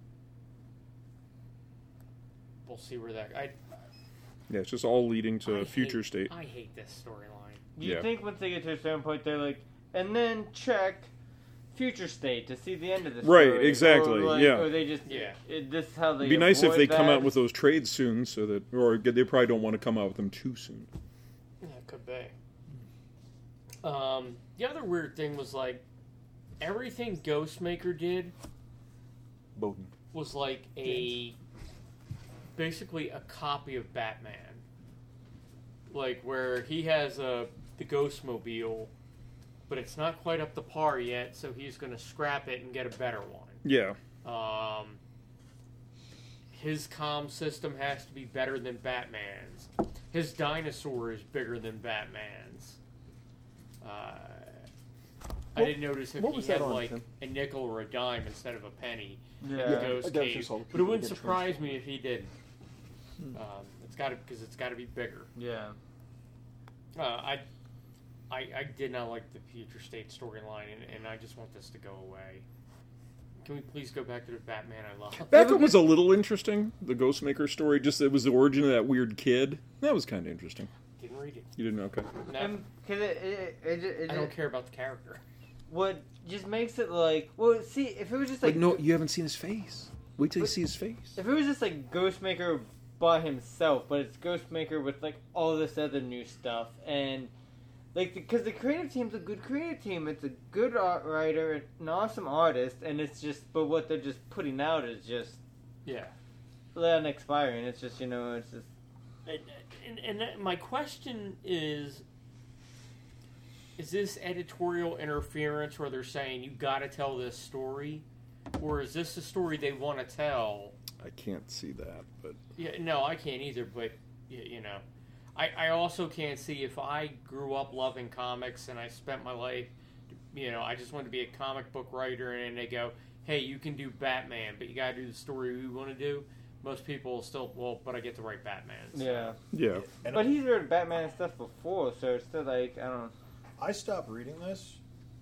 we'll see where that. I Yeah, it's just all leading to I future hate, state. I hate this storyline. You Yeah. think once they get to a certain point, they're like, and then check future state to see the end of the Right, story. exactly, Or, like, yeah. Or they just, Yeah. It, this is how they. It'd be nice if avoid they come that. out with those trades soon, so that, or they probably don't want to come out with them too soon. Yeah, it could be. Um, the other weird thing was like everything Ghostmaker did Bowden. was like a basically a copy of Batman. Like where he has a the Ghostmobile, but it's not quite up to par yet, so he's going to scrap it and get a better one. Yeah. Um, his comm system has to be better than Batman's. His dinosaur is bigger than Batman's. Uh, I didn't notice if what he was had that on, like Tim? a nickel or a dime instead of a penny. Yeah. in the Ghost I guess Cave. just all But it people wouldn't get surprise me if he didn't. Um, it's got to because it's got to be bigger. Yeah. Uh, I, I, I did not like the future state storyline, and, and I just want this to go away. Can we please go back to the Batman I love? That one was a little interesting, the Ghostmaker story. Just it was the origin of that weird kid. That was kind of interesting. Didn't read it. You didn't know? Okay. No, And cause it, it, it, it, it, I don't care about the character. What just makes it like, well, see, if it was just like, Like, no, you haven't seen his face. Wait till you see his face. if it was just like Ghostmaker by himself, but it's Ghostmaker with like all this other new stuff, and like because the, the creative team's a good creative team, it's a good art writer, an awesome artist, and it's just, but what they're just putting out is just Yeah. let it expire, and it's just, you know, it's just And, and, and that, my question is, is this editorial interference where they're saying you got to tell this story, or is this a story they want to tell? I can't see that, but Yeah, no, I can't either. But y- you know, I, I also can't see if I grew up loving comics and I spent my life, you know, I just wanted to be a comic book writer, and they go, hey, you can do Batman, but you got to do the story we want to do. Most people will still, well, but I get to write Batman. So. yeah. yeah. And But he's read Batman and stuff before, so it's still like, I don't. I stopped reading this,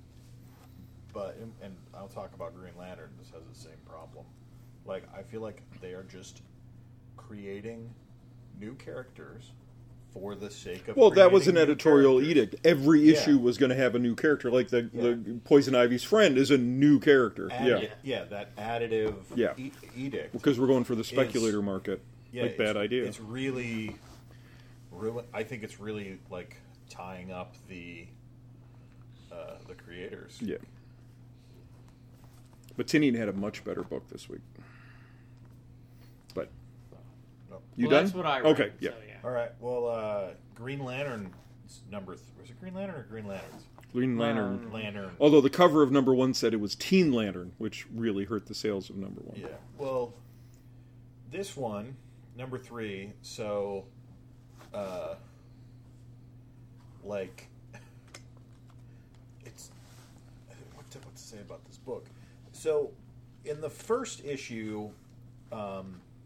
but and I'll talk about Green Lantern. This has the same problem. Like, I feel like they are just creating new characters for the sake of. Well, that was an creating new editorial characters. edict. Every Yeah. issue was going to have a new character. Like the, Yeah. the Poison Ivy's friend is a new character. Add- yeah. yeah, that additive Yeah. e- edict. Because we're going for the speculator market. Yeah, like, bad it's- idea. It's really, really. I think it's really like tying up the uh, the creators. Yeah. But Tinian had a much better book this week. But No. you well, done? That's what I read. Okay, yeah. So, yeah. All right. Well, uh, Green Lantern number. Th- was it Green Lantern or Green Lanterns? Green Lantern. Um, Lantern. Although the cover of number one said it was Teen Lantern, which really hurt the sales of number one. Yeah. Well, this one, number three. So, uh, like, it's what to, what to say about this book. So, in the first issue, um,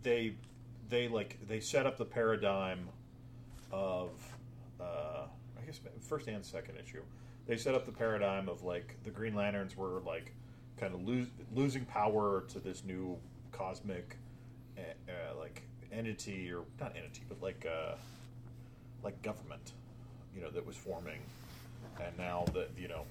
they they like they set up the paradigm of uh, I guess first and second issue. They set up the paradigm of like the Green Lanterns were like kind of lose, losing power to this new cosmic uh, uh, like entity or not entity but like uh, like government, you know, that was forming, and now that you know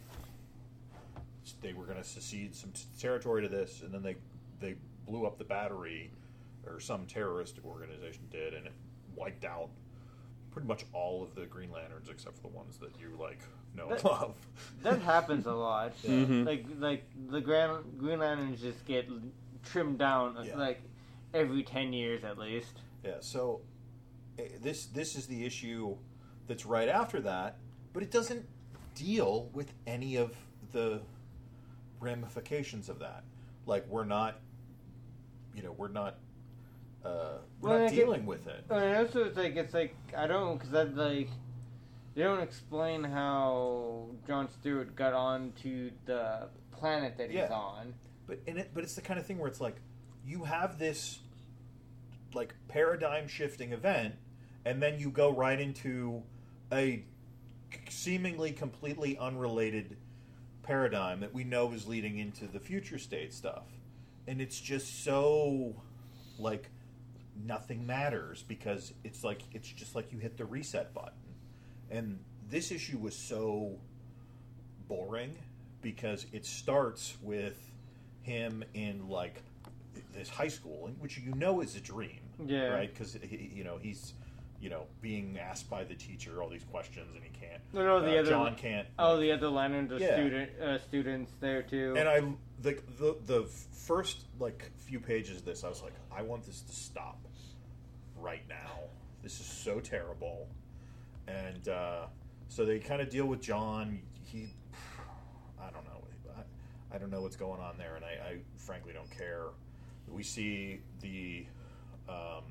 they were going to secede some t- territory to this, and then they they blew up the battery, or some terrorist organization did, and it wiped out pretty much all of the Green Lanterns except for the ones that you like know and That- love. That happens a lot. Mhm. Like like the Grand, Green Lanterns just get trimmed down Yeah. like every ten years at least. Yeah, so eh, this this is the issue that's right after that, but it doesn't deal with any of the ramifications of that. Like we're not, you know, we're not, uh, we're Well, not I get- dealing with it. And also, it's like it's like I don't because that like they don't explain how Jon Stewart got onto the planet that he's Yeah. on. But in it, but it's the kind of thing where it's like you have this like paradigm shifting event, and then you go right into a seemingly completely unrelated paradigm that we know is leading into the future state stuff, and it's just so like nothing matters because it's like it's just like you hit the reset button. And this issue was so boring because it starts with him in like this high school, which you know is a dream, Yeah. right? Because you know he's you know being asked by the teacher all these questions and he can't. No, no, the uh, other John can't. Oh, like- the other Lanterns are Yeah. student uh, students there too. and I the, the the first like few pages of this, I was like, I want this to stop right now. This is so terrible. And uh, so they kind of deal with John. He, I don't know. I, I don't know what's going on there, and I, I frankly don't care. We see the um,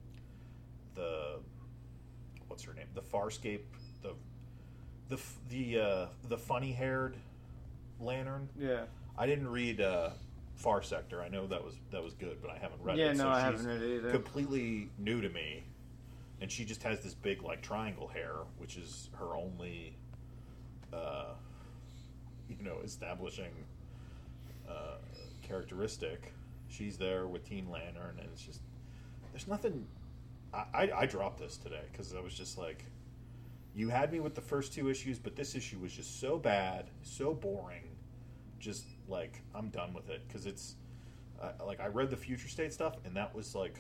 the what's her name? The Farscape. The the f- the uh, the funny haired lantern. yeah. I didn't read uh, Far Sector. I know that was that was good, but I haven't read Yeah, it. no, so I she's haven't read it either. Completely new to me, and she just has this big like triangle hair, which is her only, uh, you know, establishing uh, characteristic. She's there with Teen Lantern, and it's just there's nothing. I I, I dropped this today because I was just like, you had me with the first two issues, but this issue was just so bad, so boring. Just like I'm done with it because it's uh, like I read the future state stuff and that was like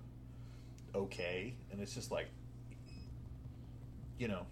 okay, and it's just like you know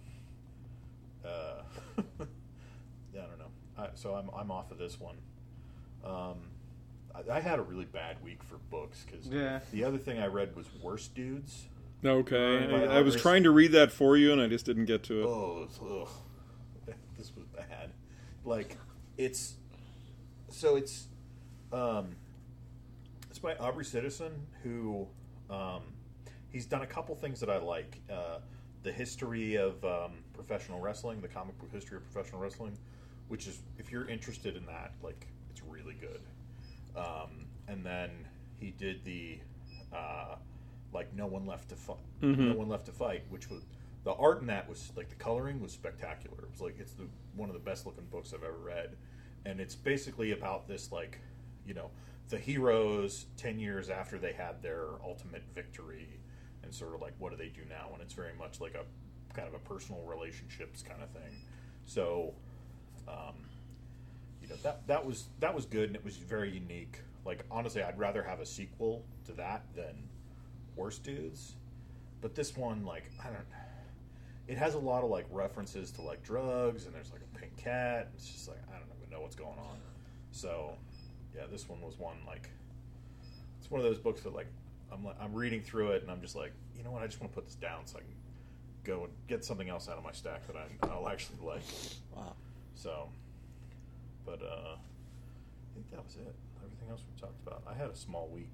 uh, yeah, I don't know. I, so I'm I'm off of this one. Um, I, I had a really bad week for books because Yeah. the other thing I read was Worst Dudes. Okay, By I, I was Iris- trying to read that for you, and I just didn't get to it. Oh, it's, ugh. This was bad. Like, it's so it's um, it's by Aubrey Citizen, who um, he's done a couple things that I like. Uh, the history of um, professional wrestling, the comic book history of professional wrestling, which is if you're interested in that, like it's really good. Um, and then he did the uh, like no one left to fight, Mhm. no one left to fight, which was the art in that was like the coloring was spectacular. It was like it's the one of the best looking books I've ever read, and it's basically about this like you know the heroes ten years after they had their ultimate victory, and sort of like what do they do now, and it's very much like a kind of a personal relationships kind of thing. So, um, you know that that was that was good, and it was very unique. Like honestly, I'd rather have a sequel to that than Worst Dudes. But this one, like I don't, it has a lot of like references to like drugs, and there's like a pink cat. It's just like I don't even know what's going on. So, yeah, this one was one like it's one of those books that like I'm like, I'm reading through it, and I'm just like, you know what? I just want to put this down so I can go and get something else out of my stack that I, I'll actually like. Wow. So, but uh, I think that was it. Everything else we talked about. I had a small week.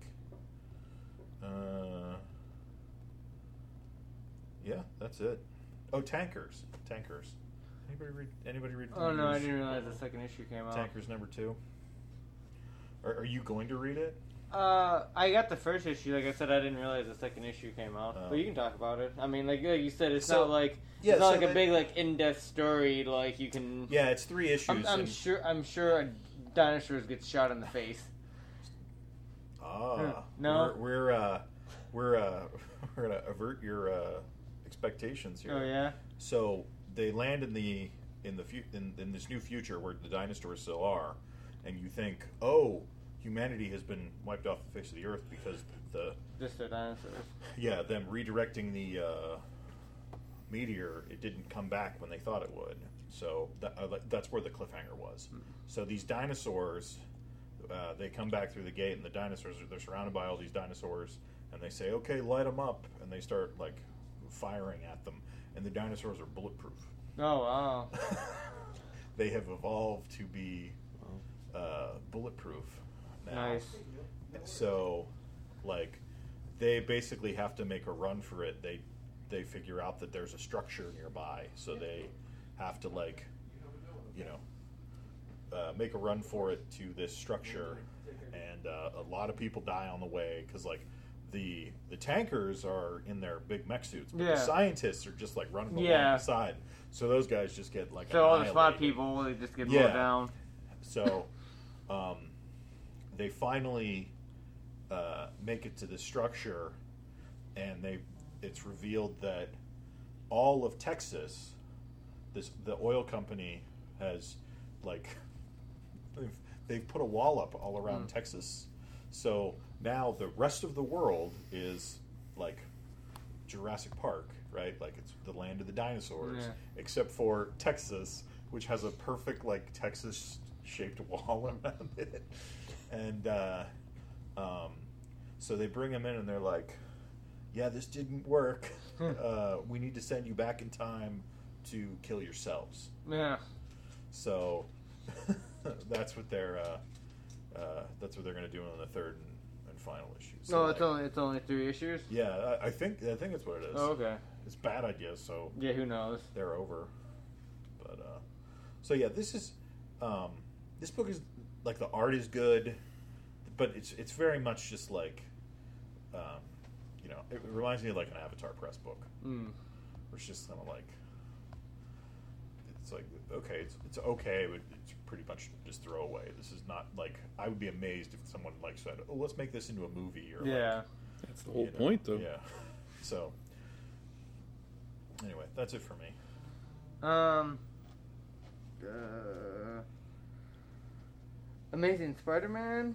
Uh, yeah, that's it. Oh, Tankers. Tankers. Anybody read? Anybody read? Oh no, I Tankers? didn't realize the second issue came out. Tankers number two. Are, are you going to read it? Uh, I got the first issue. Like I said, I didn't realize the second issue came out. Oh. But you can talk about it. I mean, like, like you said, it's So- not like yeah, it's not so like a that- big like in-depth story. Like you can. Yeah, it's three issues. I'm, I'm and- sure. I'm sure a dinosaurs gets shot in the face. Ah, No? We're we're uh, we're uh, we're gonna avert your uh, expectations here. Oh yeah. So they land in the in the fu- in, in this new future where the dinosaurs still are, and you think, oh, humanity has been wiped off the face of the earth because the Just the dinosaurs. yeah them redirecting the uh, meteor, it didn't come back when they thought it would. So that, uh, that's where the cliffhanger was. So these dinosaurs, uh, they come back through the gate, and the dinosaurs are, they're surrounded by all these dinosaurs, and they say, "Okay, light them up," and they start like firing at them, and the dinosaurs are bulletproof. Oh wow. They have evolved to be uh, bulletproof now. Nice. So, like, they basically have to make a run for it. They they figure out that there's a structure nearby, so they have to, like, you know, uh, make a run for it to this structure. And uh, a lot of people die on the way because, like, the the tankers are in their big mech suits, but Yeah. the scientists are just like running along Yeah. the side. So those guys just get like So all the SWAT annihilated. people, they just get Yeah. mowed down. So, um, they finally uh, make it to the structure, and they it's revealed that all of Texas, this the oil company has like they've they've put a wall up all around Mm. Texas. So now the rest of the world is like Jurassic Park, right? Like it's the land of the dinosaurs, Yeah. except for Texas, which has a perfect like Texas-shaped wall around it. And uh, um, so they bring him in, and they're like, "Yeah, this didn't work. uh, we need to send you back in time to kill yourselves." Yeah. So that's what they're uh, uh, that's what they're going to do in the third and, and final issue. So, No, it's like, only it's only three issues. yeah. I, I think I think it's what it is. Oh, okay. It's bad idea, so Yeah, who knows? they're over. But uh, so yeah, this is um, this book is like the art is good, but it's it's very much just like um, you know it reminds me of like an Avatar Press book, Mm. where it's just kind of like it's like okay, it's it's okay, but it's pretty much just throwaway. This is not like I would be amazed if someone like said, "Oh, let's make this into a movie," or Yeah. like, That's the whole you know, point, though. Yeah. So anyway, that's it for me. Um. Uh, Amazing Spider-Man.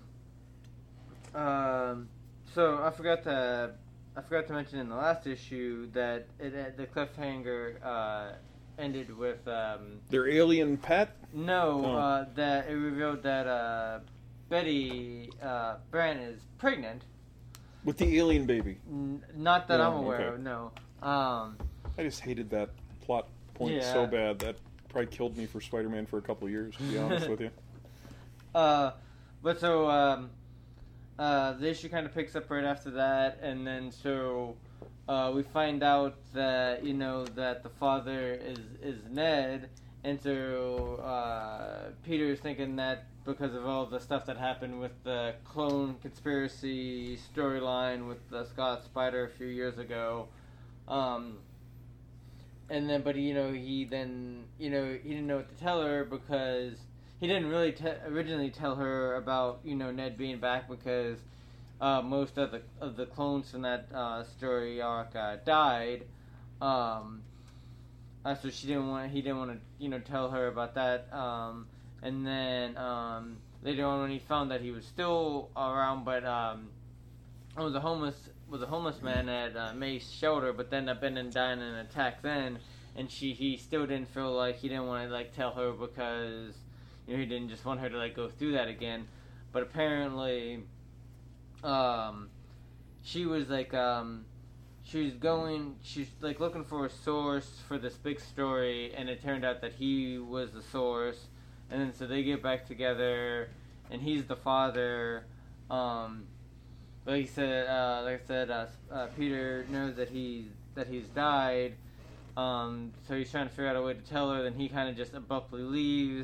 Um. So I forgot to I forgot to mention in the last issue that it had- the cliffhanger uh, ended with um, Their alien pet? no Oh. uh, that it revealed that uh, Betty uh, Brant is pregnant. With the alien baby. N- not that Yeah, I'm aware okay. of. No. Um. I just hated that plot point Yeah. so bad. That probably killed me for Spider-Man for a couple of years, to be honest with you. Uh, but so um, uh, the issue kind of picks up right after that, and then so uh, we find out that you know that the father is is Ned, and so uh, Peter's thinking that because of all the stuff that happened with the clone conspiracy storyline with the Scott Spider a few years ago. Um, and then, but you know, he then, you know, he didn't know what to tell her because he didn't really te- originally tell her about, you know, Ned being back because uh, most of the of the clones from that uh, story arc uh, died. Um, uh, so she didn't want, he didn't want to, you know, tell her about that. Um, and then um, later on, when he found that he was still around, but um, was a homeless was a homeless man at uh, May's shelter, but then ended up and dying in an attack then, and she he still didn't feel like he didn't want to like tell her because you know he didn't just want her to like go through that again, but apparently, um, she was like um, she was going she's like looking for a source for this big story, and it turned out that he was the source, and then so they get back together, and he's the father. Um, Like he said, uh, like I said, uh, uh, Peter knows that he that he's died, um, so he's trying to figure out a way to tell her. Then he kind of just abruptly leaves,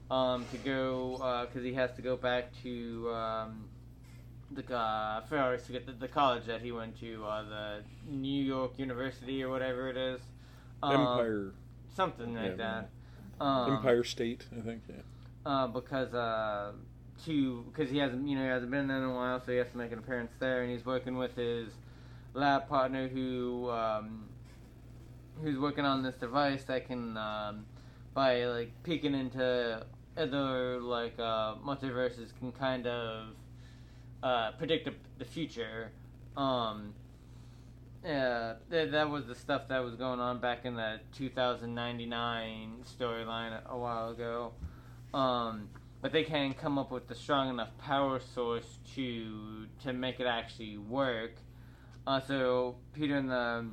um, to go because he has to go back to um, the uh, I always forget the, the college that he went to, uh, the New York University or whatever it is. Um, Empire. Something like Yeah. that. Um, Empire State, I think. Yeah. Uh, because uh, to because he hasn't you know he hasn't been there in a while, so he has to make an appearance there, and he's working with his lab partner who um, who's working on this device that can um, by like peeking into other like uh, multiverses can kind of uh, predict the, the future. Um, yeah, that, that was the stuff that was going on back in the two thousand ninety-nine storyline a, a while ago. Um, but they can't come up with the strong enough power source to to make it actually work. Uh, so Peter and the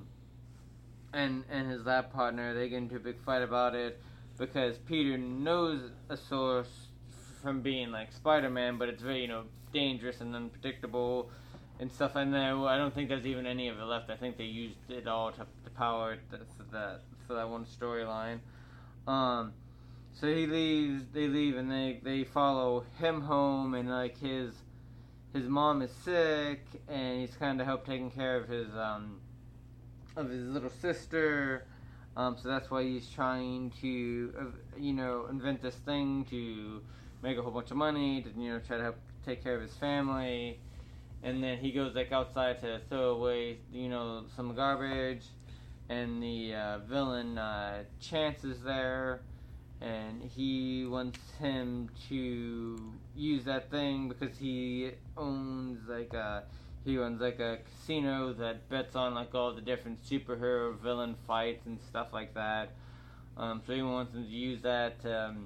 and and his lab partner, they get into a big fight about it because Peter knows a source from being like Spider-Man, but it's very you know dangerous and unpredictable and stuff. And there, I don't think there's even any of it left. I think they used it all to, to power the, for that for that one storyline. Um, so he leaves. They leave and they they follow him home, and like his. His mom is sick, and he's kind of helped taking care of his um, of his little sister. Um, so that's why he's trying to, uh, you know, invent this thing to make a whole bunch of money to, you know, try to help take care of his family. And then he goes like outside to throw away, you know, some garbage, and the uh, villain uh, Chance is there. And he wants him to use that thing because he owns like a he owns like a casino that bets on like all the different superhero villain fights and stuff like that. Um, so he wants him to use that um,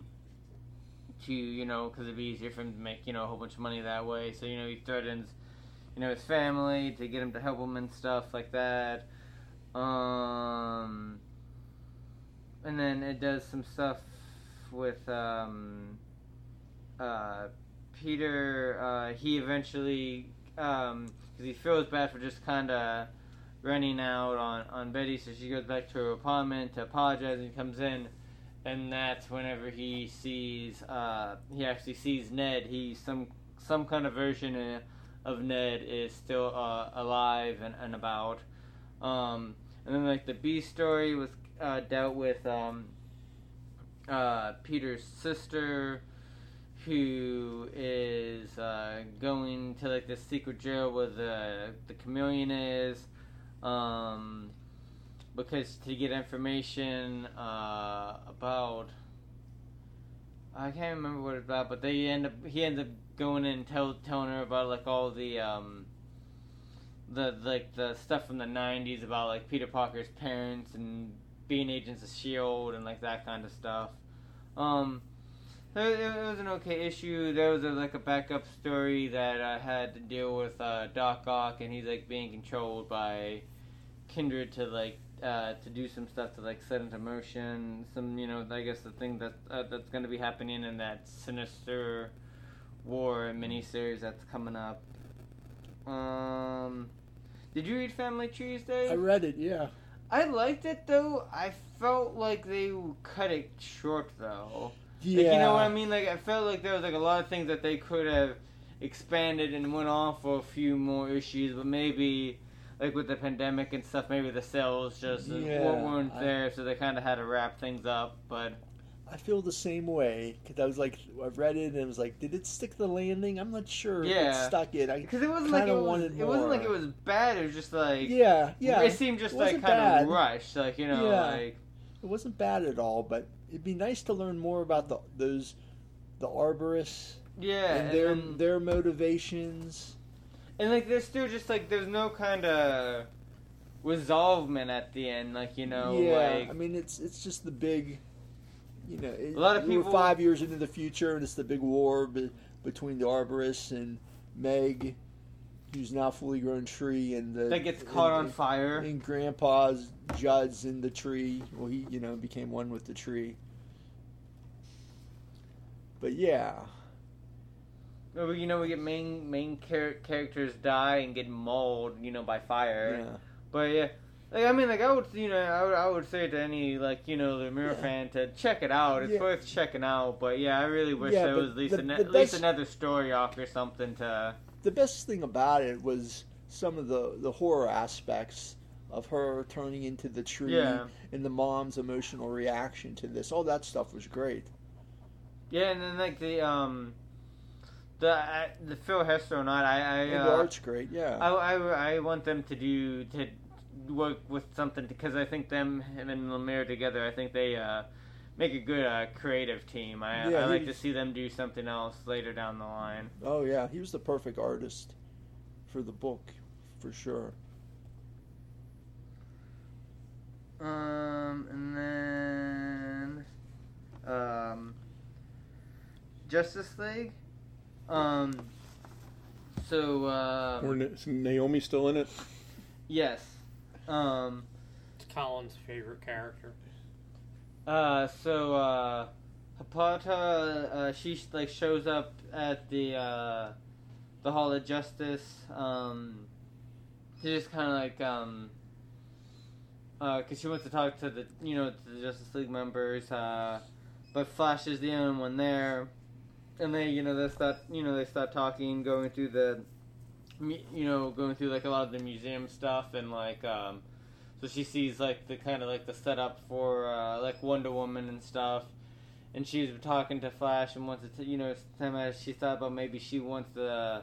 to you know because it'd be easier for him to make you know a whole bunch of money that way. So you know he threatens you know his family to get him to help him and stuff like that. Um, and then it does some stuff with um, uh, Peter. Uh, he eventually, because um, he feels bad for just kind of running out on, on Betty, so she goes back to her apartment to apologize, and he comes in, and that's whenever he sees, uh, he actually sees Ned. He, some some kind of version of Ned is still uh, alive and, and about. Um, and then like the B story was uh, dealt with um, Uh, Peter's sister, who is uh, going to like this secret jail where the the chameleon is, um, because to get information uh, about I can't remember what it's about, but they end up he ends up going in and tell, telling her about like all the um, the like the stuff from the nineties about like Peter Parker's parents and being agents of S H I E L D and like that kind of stuff. Um, it, it was an okay issue. There was a, like a backup story that I had to deal with uh, Doc Ock, and he's like being controlled by Kindred to like uh, to do some stuff to like set into motion some you know I guess the thing that uh, that's going to be happening in that Sinister War miniseries that's coming up. Um, did you read Family Trees, Dave? I read it, yeah. I liked it though. I felt like they cut it short though. Yeah. Like, you know what I mean? Like I felt like there was like a lot of things that they could have expanded and went on for a few more issues, but maybe like with the pandemic and stuff, maybe the sales just Yeah, weren't I- there, so they kind of had to wrap things up. But I feel the same way because I was like, I read it and it was like, did it stick the landing? I'm not sure. if Yeah. it stuck it. I because it wasn't like it kinda was, wanted it wasn't like it more. was bad. It was just like yeah, yeah. It seemed just it like wasn't kind bad. of rushed, like you know, Yeah. like It wasn't bad at all, but it'd be nice to learn more about the those the arborists yeah, and their then- their motivations. And like there's still just like there's no kind of resolvement at the end, like you know, yeah, like I mean it's it's just the big, you know, it, A lot of we're people- five years into the future, and it's the big war be, between the arborists and Meg, who's now fully grown tree, and the that gets caught and, on fire. And Grandpa's Judd's in the tree. Well, he you know became one with the tree. But yeah, Or, you know, we get main main char- characters die and get mauled, you know, by fire. yeah. But yeah, Like I mean, like I would, you know, I would, I would say to any like you know the Mirror Yeah. fan to check it out. It's Yeah. worth checking out. But yeah, I really wish Yeah, there but was at least, the- an, the at least best- another story arc or something to. The best thing about it was some of the, the horror aspects of her turning into the tree Yeah. and the mom's emotional reaction to this. All that stuff was great. Yeah, and then like the um, the uh, the Phil Hester one, I I And the uh, art's great, yeah. I, I, I want them to do to work with something because I think them him and Lemire together. I think they uh, make a good uh, creative team. I Yeah, I like he to was- see them do something else later down the line. Oh yeah, he was the perfect artist for the book, for sure. Um, and then um, Justice League. Um, so uh, Or Na- is Naomi still in it? yes. Um, It's Colin's favorite character. Uh, so, uh, Hippolyta, uh, she, like, shows up at the, uh, the Hall of Justice, um, to just kind of, like, um, uh, cause she wants to talk to the, you know, to the Justice League members, uh, but Flash is the only one there, and they, you know, they start, you know, they start talking, going through the, mu- you know, going through, like, a lot of the museum stuff, and, like, um, so she sees like the kind of like the setup for uh, like Wonder Woman and stuff, and she's talking to Flash and wants to you know time as she thought about maybe she wants to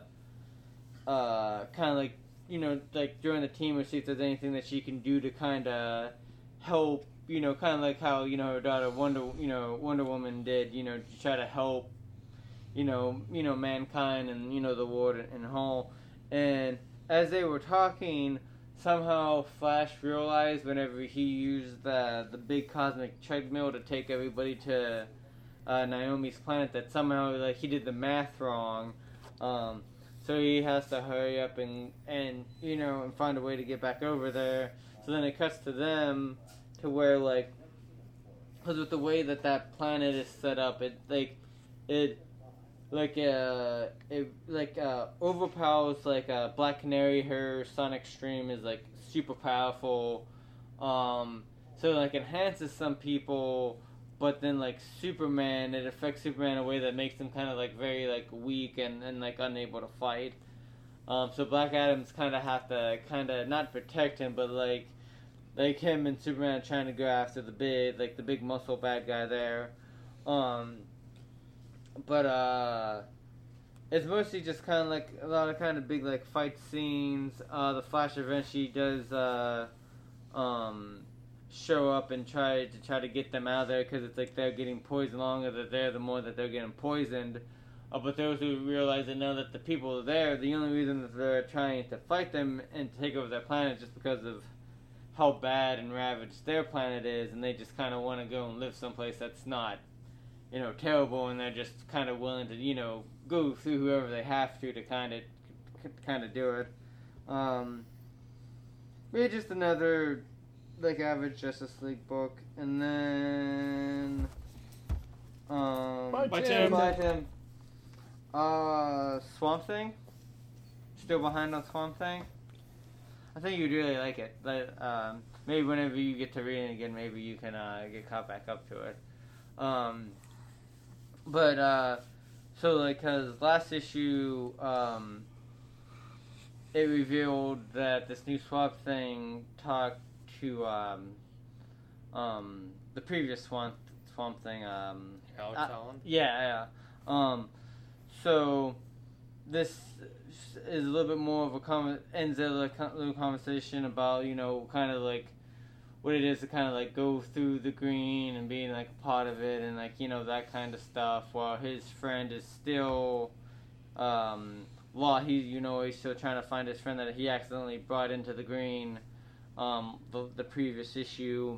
uh, kind of like you know like join the team or see if there's anything that she can do to kind of help you know kind of like how you know her daughter Wonder you know Wonder Woman did you know to try to help you know you know mankind and you know the world in whole. And as they were talking, somehow Flash realized whenever he used the the big cosmic treadmill to take everybody to uh, Naomi's planet that somehow like he did the math wrong, um, so he has to hurry up and and you know and find a way to get back over there. So then it cuts to them to where like because with the way that that planet is set up, it like it. Like uh, it like uh, overpowers like uh, Black Canary. Her Sonic Stream is like super powerful, um, so like enhances some people, but then like Superman, it affects Superman in a way that makes him kind of like very like weak and, and like unable to fight. Um, so Black Adam's kind of have to kind of not protect him, but like like him and Superman are trying to go after the big like the big muscle bad guy there. Um, But uh, it's mostly just kind of like a lot of kind of big like fight scenes. Uh, the Flash eventually does uh, um, show up and try to try to get them out of there because it's like they're getting poisoned. The longer they're there, the more that they're getting poisoned. Uh, but those who realize that now that the people are there, the only reason that they're trying to fight them and take over their planet is just because of how bad and ravaged their planet is, and they just kind of want to go and live someplace that's not. You know, terrible, and they're just kind of willing to, you know, go through whoever they have to to kind of, kind of do it. Um, we're just another, like, average Justice League book, and then, um, Bye, Bye, Tim. Tim. Bye, Tim. Uh, Swamp Thing. Still behind on Swamp Thing. I think you'd really like it, but um, maybe whenever you get to read it again, maybe you can uh, get caught back up to it. Um. But, uh, so, like, cause last issue, um, it revealed that this new Swamp Thing talked to, um, um, the previous Swamp, Swamp Thing, um, Alex uh, Allen. yeah, yeah. Um, so, this is a little bit more of a, con- ends a little conversation about, you know, kind of, like, what it is to kind of like go through the green and being like a part of it and like you know that kind of stuff while his friend is still um law he you know he's still trying to find his friend that he accidentally brought into the green um the, the previous issue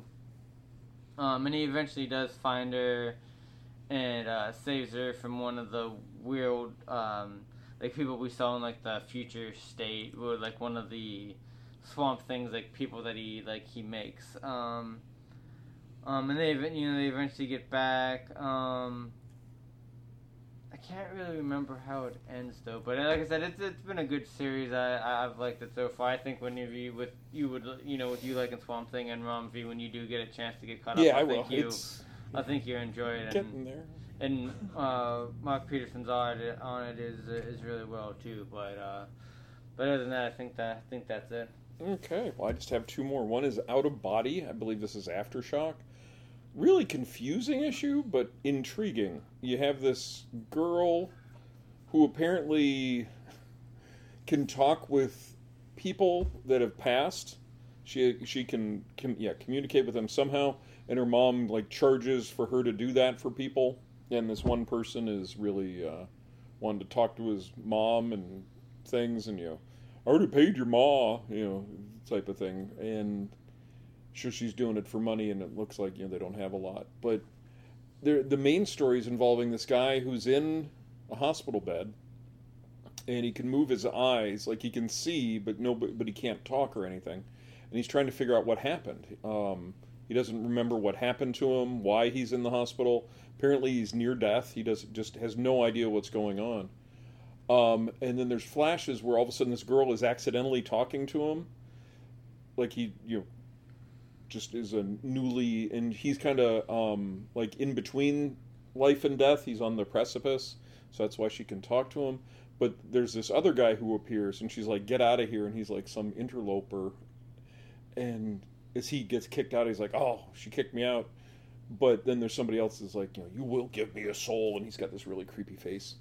um and he eventually does find her and uh saves her from one of the weird um like people we saw in like the future state or like one of the Swamp Things like people that he like he makes um um and they you know they eventually get back um I can't really remember how it ends though. But like I said, it's it's been a good series. I I- I've liked it so far. I think when you with you would you know with you liking Swamp Thing and Rom V, when you do get a chance to get caught up, Yeah, I, I will. think you It's I think you enjoy it. getting And, there. and uh, Mark Peterson's art on it is is really well too. But uh, but other than that, I think that I think that's it. Okay, well, I just have two more. One is Out of Body. I believe this is Aftershock. Really confusing issue, but intriguing. You have this girl who apparently can talk with people that have passed. She she can, can yeah communicate with them somehow, and her mom like charges for her to do that for people. And this one person is really uh, wanting to talk to his mom and things, and you know, I already paid your ma, you know, type of thing. And sure, she's doing it for money, and it looks like you know they don't have a lot. But the main story is involving this guy who's in a hospital bed, and he can move his eyes, like he can see, but no, but, but he can't talk or anything. And he's trying to figure out what happened. Um, he doesn't remember what happened to him, why he's in the hospital. Apparently, he's near death. He does just has no idea what's going on. Um, and then there's flashes where all of a sudden this girl is accidentally talking to him, like he, you know, just is a newly, and he's kind of um, like in between life and death. He's on the precipice, so that's why she can talk to him. But there's this other guy who appears, and she's like, "Get out of here!" And he's like some interloper. And as he gets kicked out, he's like, "Oh, she kicked me out." But then there's somebody else that's like, "You know, you will give me a soul," and he's got this really creepy face.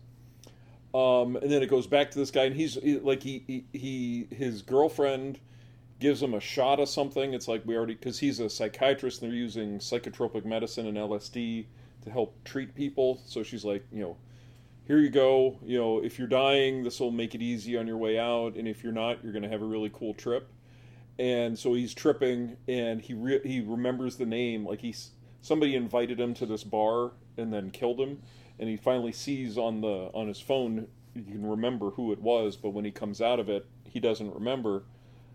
Um, and then it goes back to this guy, and he's he, like, he, he he his girlfriend gives him a shot of something. It's like we already, because he's a psychiatrist, and they're using psychotropic medicine and L S D to help treat people. So she's like, you know, here you go. You know, if you're dying, this will make it easy on your way out, and if you're not, you're going to have a really cool trip. And so he's tripping, and he re- he remembers the name. Like he's somebody invited him to this bar and then killed him. And he finally sees on the on his phone, you can remember who it was, but when he comes out of it, he doesn't remember,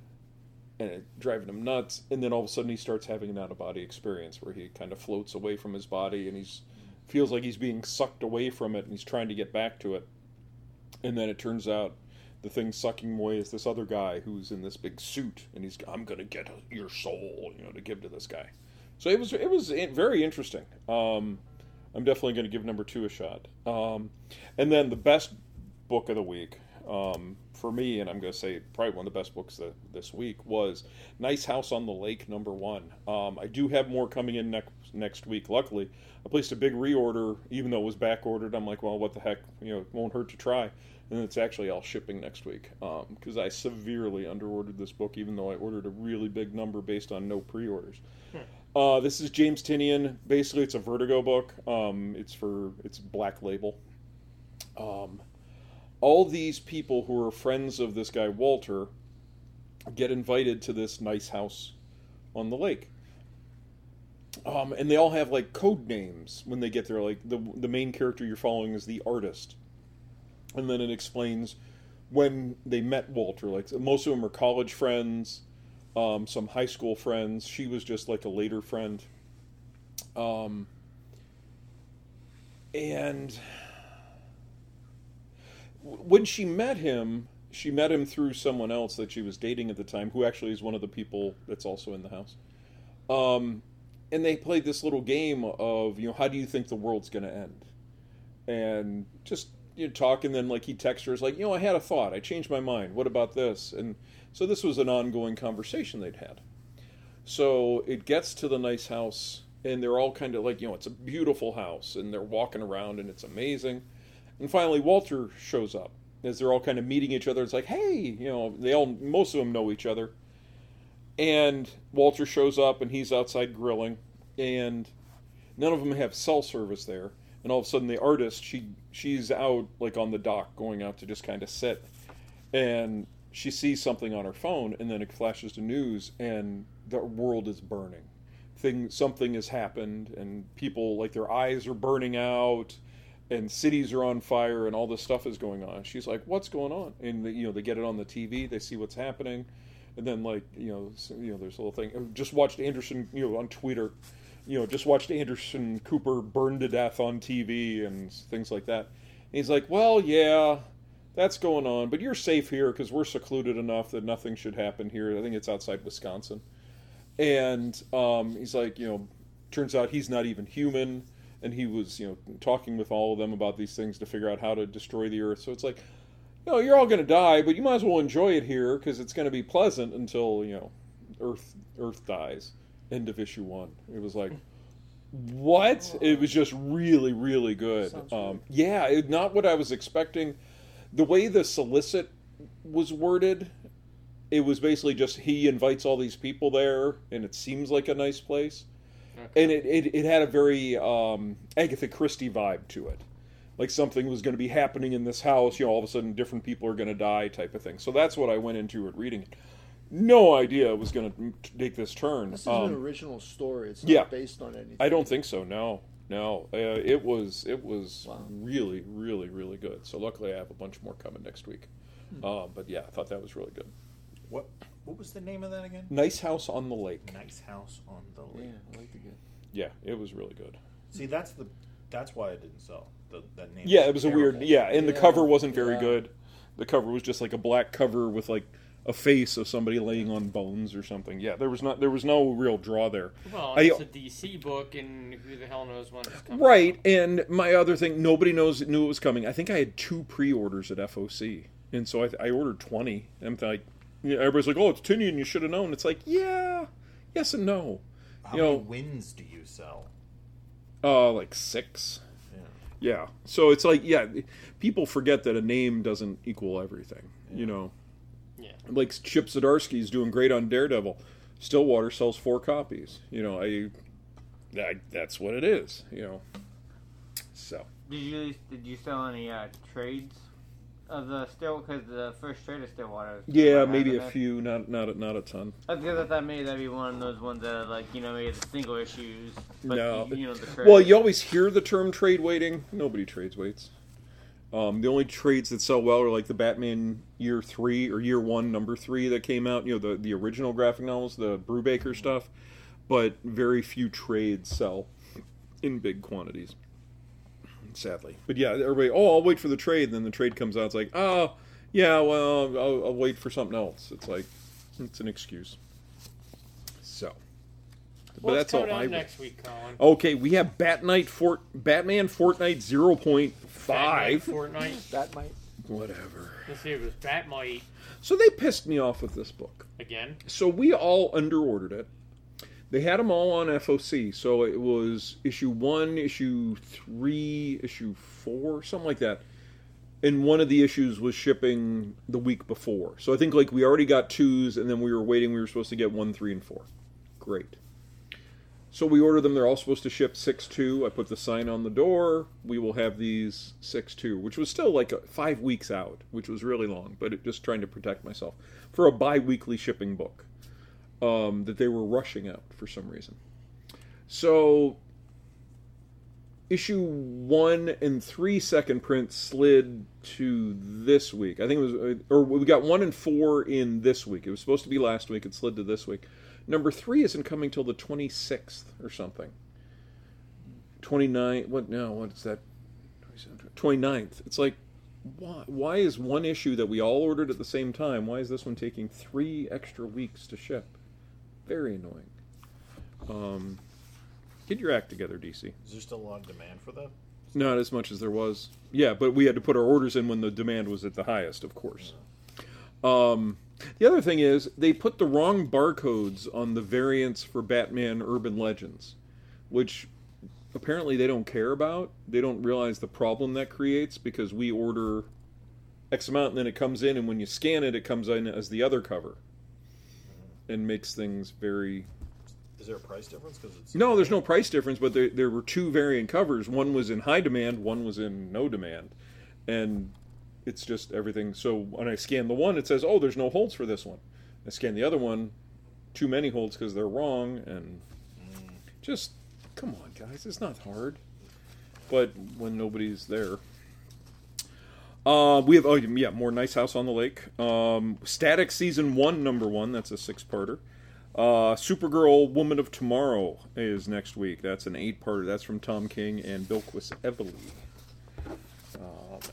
and it's driving him nuts. And then all of a sudden, he starts having an out-of-body experience where he kind of floats away from his body, and he's feels like he's being sucked away from it, and he's trying to get back to it. And then it turns out the thing sucking him away is this other guy who's in this big suit, and he's I'm gonna get your soul, you know, to give to this guy. So it was it was very interesting. Um, I'm definitely going to give number two a shot. Um, and then the best book of the week, um, for me, and I'm going to say probably one of the best books that, this week, was Nice House on the Lake, number one. Um, I do have more coming in next next week. Luckily, I placed a big reorder, even though it was back ordered. I'm like, well, what the heck, you know, it won't hurt to try. And it's actually all shipping next week, because um, I severely underordered this book, even though I ordered a really big number based on no pre-orders. Hmm. Uh, this is James Tynion. Basically, it's a Vertigo book. Um, it's for it's Black Label. Um, all these people who are friends of this guy Walter get invited to this nice house on the lake, um, and they all have like code names when they get there. Like the the main character you're following is the artist, and then it explains when they met Walter. Like most of them are college friends. Um, some high school friends. She was just like a later friend. Um, and when she met him, she met him through someone else that she was dating at the time, who actually is one of the people that's also in the house. Um, and they played this little game of, you know, how do you think the world's going to end? And just, you know, talk, and then like he texts her, is like, you know, I had a thought. I changed my mind. What about this? And so this was an ongoing conversation they'd had. So it gets to the nice house, and they're all kind of like, you know, it's a beautiful house, and they're walking around, and it's amazing. And finally, Walter shows up. As they're all kind of meeting each other, it's like, hey, you know, they all, most of them know each other. And Walter shows up, and he's outside grilling, and none of them have cell service there. And all of a sudden, the artist, she she's out, like, on the dock, going out to just kind of sit. And she sees something on her phone, and then it flashes to news, and the world is burning. Thing, something has happened, and people, like, their eyes are burning out, and cities are on fire, and all this stuff is going on. She's like, what's going on? And, you know, they get it on the T V, they see what's happening, and then, like, you know, so, you know, there's a little thing. Just watched Anderson, you know, on Twitter, you know, just watched Anderson Cooper burn to death on T V, and things like that. he's like, well, yeah, that's going on, but you're safe here because we're secluded enough that nothing should happen here. I think it's outside Wisconsin. And um, he's like, you know, turns out he's not even human, and he was, you know, talking with all of them about these things to figure out how to destroy the Earth. So it's like, you know, you're all going to die, but you might as well enjoy it here because it's going to be pleasant until, you know, Earth Earth dies. End of issue one. It was like, what? It was just really, really good. Sounds Um, yeah, it, not what I was expecting. The way the solicit was worded, it was basically just he invites all these people there, and it seems like a nice place. Okay. And it, it, it had a very um, Agatha Christie vibe to it. Like something was going to be happening in this house, you know, all of a sudden different people are going to die type of thing. So that's what I went into it reading it. No idea it was going to take this turn. This is Um, an original story. It's not yeah. based on anything. I don't think so. No, no. Uh, it was it was Wow. really, really, really good. So luckily, I have a bunch more coming next week. Uh, but yeah, I thought that was really good. What what was the name of that again? Nice House on the Lake. Nice House on the Yeah, Lake. I like the good. Yeah, it was really good. See, that's the that's why it didn't sell. The, that name. Yeah, it was a weird. terrible. Yeah, and the Yeah, cover wasn't very yeah. good. The cover was just like a black cover with like a face of somebody laying on bones or something. Yeah, there was not there was no real draw there. Well, I- it's a D C book, and who the hell knows when it's coming? Right, and my other thing, nobody knows knew it was coming. I think I had two pre-orders at F O C, and so I, I ordered twenty. I'm like, yeah, everybody's like, "Oh, it's Tinian, you should have known." It's like, yeah, yes and no. How you many know, wins do you sell? uh, like six. Yeah. Yeah, so it's like, yeah, people forget that a name doesn't equal everything. You know, Yeah. like Chip Zdarsky's doing great on Daredevil. Stillwater sells four copies. You know, I, I that's what it is. You know, so. Did you did you sell any uh, trades of the still? Because the first trade of Stillwater. Yeah, Hasn't maybe a it? few, not not a, not a ton. I was gonna thought maybe that'd be one of those ones that are like, you know, maybe the single issues. But No. you, you know the trade. Well, you always hear the term trade weighting. Nobody trades weights. Um, the only trades that sell well are like the Batman Year Three or Year One, Number Three that came out. You know, the the original graphic novels, the Brubaker stuff. But very few trades sell in big quantities, sadly. But yeah, everybody. Oh, I'll wait for the trade. And then the trade comes out. It's like, oh, yeah. Well, I'll, I'll wait for something else. It's like, it's an excuse. So, but What's that's all coming out I. next week, Colin? Okay, we have Bat Knight Fort Batman Fortnite zero point five. Fortnite. That might. Whatever. Let's see, it was Batmite So they pissed me off with this book. again. So we all underordered it. They had them all on F O C. So it was issue one, issue three, issue four, something like that. And one of the issues was shipping the week before. So I think like we already got twos, and then we were waiting. We were supposed to get one, three, and four. Great. So we ordered them. They're all supposed to ship six two. I put the sign on the door. We will have these six two, which was still like a, five weeks out, which was really long, but it, just trying to protect myself for a bi-weekly shipping book um, that they were rushing out for some reason. So issue one and three second print slid to this week. I think it was, or we got one and four in this week. It was supposed to be last week. It slid to this week. Number three isn't coming till the twenty-sixth or something. twenty-ninth, what, no, what's that? twenty-ninth. It's like, why, why is one issue that we all ordered at the same time, why is this one taking three extra weeks to ship? Very annoying. Um, get your act together, D C. Is there still a lot of demand for that? Not as much as there was. Yeah, but we had to put our orders in when the demand was at the highest, of course. Um, the other thing is, they put the wrong barcodes on the variants for Batman Urban Legends, which apparently they don't care about. They don't realize the problem that creates, because we order X amount and then it comes in, and when you scan it, it comes in as the other cover. And makes things very... Is there a price difference? Because it's No, there's no price difference, but there, there were two variant covers. One was in high demand, one was in no demand. And it's just everything. So when I scan the one, it says, oh, there's no holds for this one. I scan the other one, too many holds because they're wrong. And just, come on, guys, it's not hard. But when nobody's there. Uh, we have, oh, yeah, more Nice House on the Lake. Um, Static Season one, number one. That's a six-parter. Uh, Supergirl Woman of Tomorrow is next week. That's an eight-parter. That's from Tom King and Bilquis Evely. Um,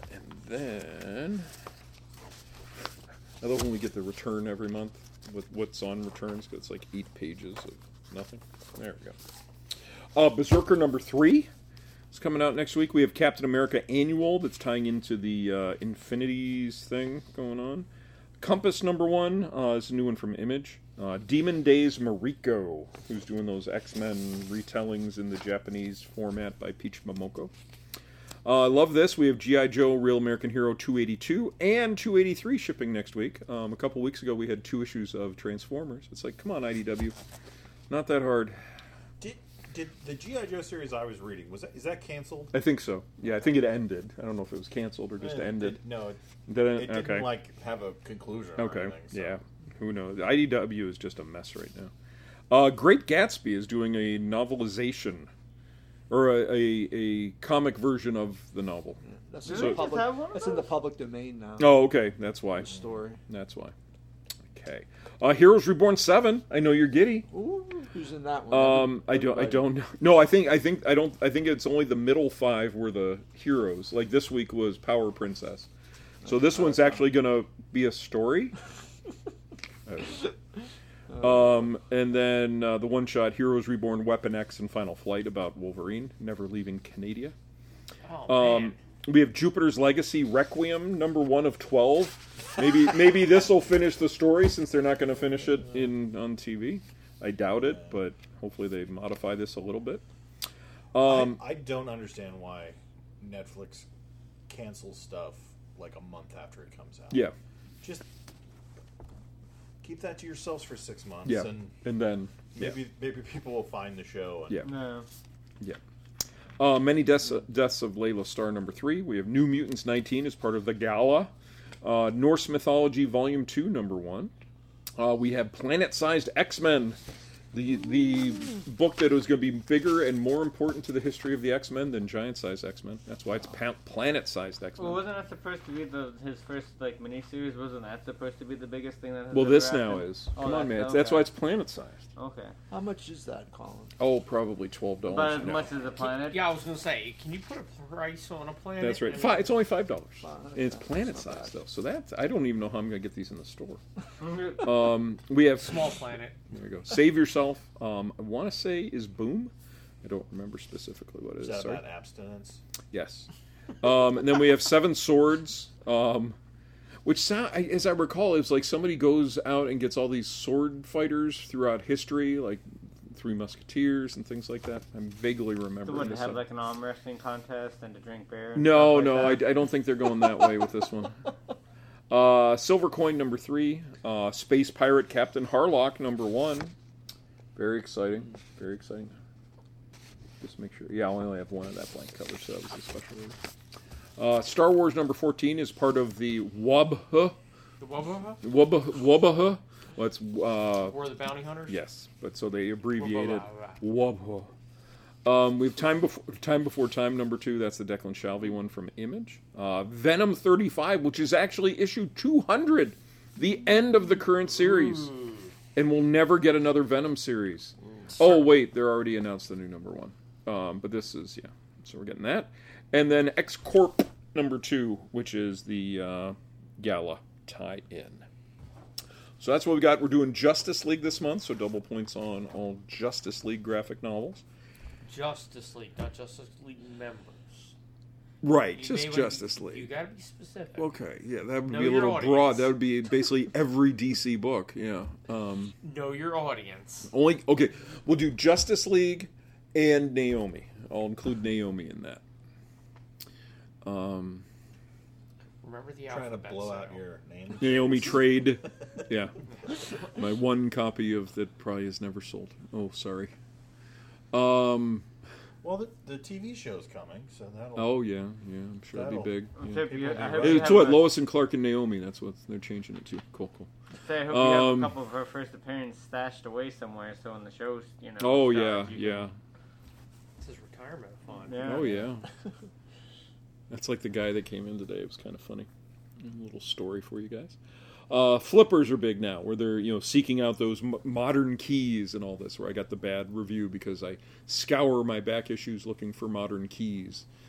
then I love when we get the return every month with what's on returns, because it's like eight pages of nothing. There we go. Uh, Berserker number three is coming out next week. We have Captain America Annual that's tying into the uh, Infinities thing going on. Compass number one uh, is a new one from Image. Uh, Demon Days Mariko, who's doing those X-Men retellings in the Japanese format by Peach Momoko. I uh, love this. We have G I. Joe Real American Hero two eighty-two and two eighty-three shipping next week. Um, a couple weeks ago we had two issues of Transformers. It's like, come on, I D W. Not that hard. Did did the G I. Joe series I was reading, was that, is that canceled? I think so. Yeah, I think it ended. I don't know if it was canceled or just Eh, ended. it- no, it, Did it it? didn't Okay. like have a conclusion. Or Okay. anything, so. Yeah. Who knows? I D W is just a mess right now. Uh, Great Gatsby is doing a novelization, or a, a, a comic version of the novel. That's, Do in they the just public, have one of that's in the those? public domain now. Oh, okay. That's why. The story. That's why. Okay. Uh, Heroes Reborn seven. I know you're giddy. Ooh, who's in that one? Um, I don't. I Everybody. don't know. No, I think. I think. I don't. I think it's only the middle five were the heroes. Like this week was Power Princess. So this one's actually going to be a story. um, and then uh, the one shot Heroes Reborn, Weapon X, and Final Flight about Wolverine never leaving Canada. Oh, Um, man. we have Jupiter's Legacy Requiem, number one of twelve. Maybe maybe this will finish the story since they're not going to finish it in on T V. I doubt it, but hopefully they modify this a little bit. Um, I, I don't understand why Netflix cancels stuff like a month after it comes out. yeah, Just keep that to yourselves for six months, yeah, and and then yeah, maybe maybe people will find the show. And yeah, No. yeah. Uh, Many Deaths, Deaths of Layla Starr, number three. We have New Mutants nineteen as part of the Gala. Uh, Norse Mythology, Volume two, number one. Uh, we have Planet-Sized X-Men, the the book that was going to be bigger and more important to the history of the X-Men than Giant-Sized X-Men. That's why it's pa- Planet-Sized X-Men. Well, wasn't that supposed to be the his first like miniseries? Wasn't that supposed to be the biggest thing that? Has Well, ever this now happened? is. Oh, Come on, that's- man. That's okay. why it's Planet-Sized. Okay. How much is that, Colin? Oh, probably twelve dollars. About as now. much as a planet. Yeah, I was gonna say, can you put a price on a planet? That's right. And- Five, it's only five dollars. Five, And it's that's Planet-Sized, not bad. though. So that's... I don't even know how I'm going to get these in the store. Um, we have... Small planet. There you go. Save Yourself. Um, I want to say is Boom. I don't remember specifically what it Is is. that Sorry. about abstinence? Yes. Um, and then we have Seven Swords, um, which sound, I- as I recall, it was like somebody goes out and gets all these sword fighters throughout history, like Three Musketeers and things like that. I'm vaguely So remembering would this. have stuff. like an arm wrestling contest and to drink beer? and No, stuff no, I, like that? I don't think they're going that way with this one. Uh, Silver Coin number three, uh, Space Pirate Captain Harlock number one. Very exciting, very exciting. Just make sure. Yeah, I only have one of that blank cover, so that was a special release. Uh, Star Wars number fourteen is part of the Wabha. The Wubba? Wabha. Wabha. Well, it's uh, War of the Bounty Hunters? yes, but so they abbreviate it. Wabba. Wabha. Um, we have time before time before time number two. That's the Declan Shalvey one from Image. Uh, Venom thirty-five, which is actually issue two hundred, the end of the current series, and we'll never get another Venom series. Oh wait, they're already announced the new number one. Um, but this is yeah, so we're getting that, and then X Corp number two, which is the uh, Gala tie-in. So that's what we got. We're doing Justice League this month, so double points on all Justice League graphic novels. Justice League, not Justice League members. Right, You just may wanna- Justice League. You gotta be specific. Okay, yeah, that would Know be a your little audience. broad. That would be basically every D C book. Yeah. Um, Know your audience. only okay. We'll do Justice League and Naomi. I'll include Naomi in that. Um, Remember the Trying to alphabet blow out sale. your name. Naomi trade. Yeah, my one copy of that probably is never sold. Oh, sorry. Um. Well, the, the T V show's coming, so that'll. Oh yeah, yeah. I'm sure it'll That'll- be big. I Yeah. hope you- I hope Hey, you It's have what a- Lois and Clark and Naomi. That's what they're changing it to. Cool, cool. Say, I hope you have Um, a couple of her first appearances stashed away somewhere, so when the show's, you know. Oh yeah, starts, you yeah. This is retirement fund. can- yeah. Oh yeah. That's like the guy that came in today. It was kind of funny. A little story for you guys. Uh, flippers are big now, where they're you know seeking out those m- modern keys and all this. Where I got the bad review because I scour my back issues looking for modern keys.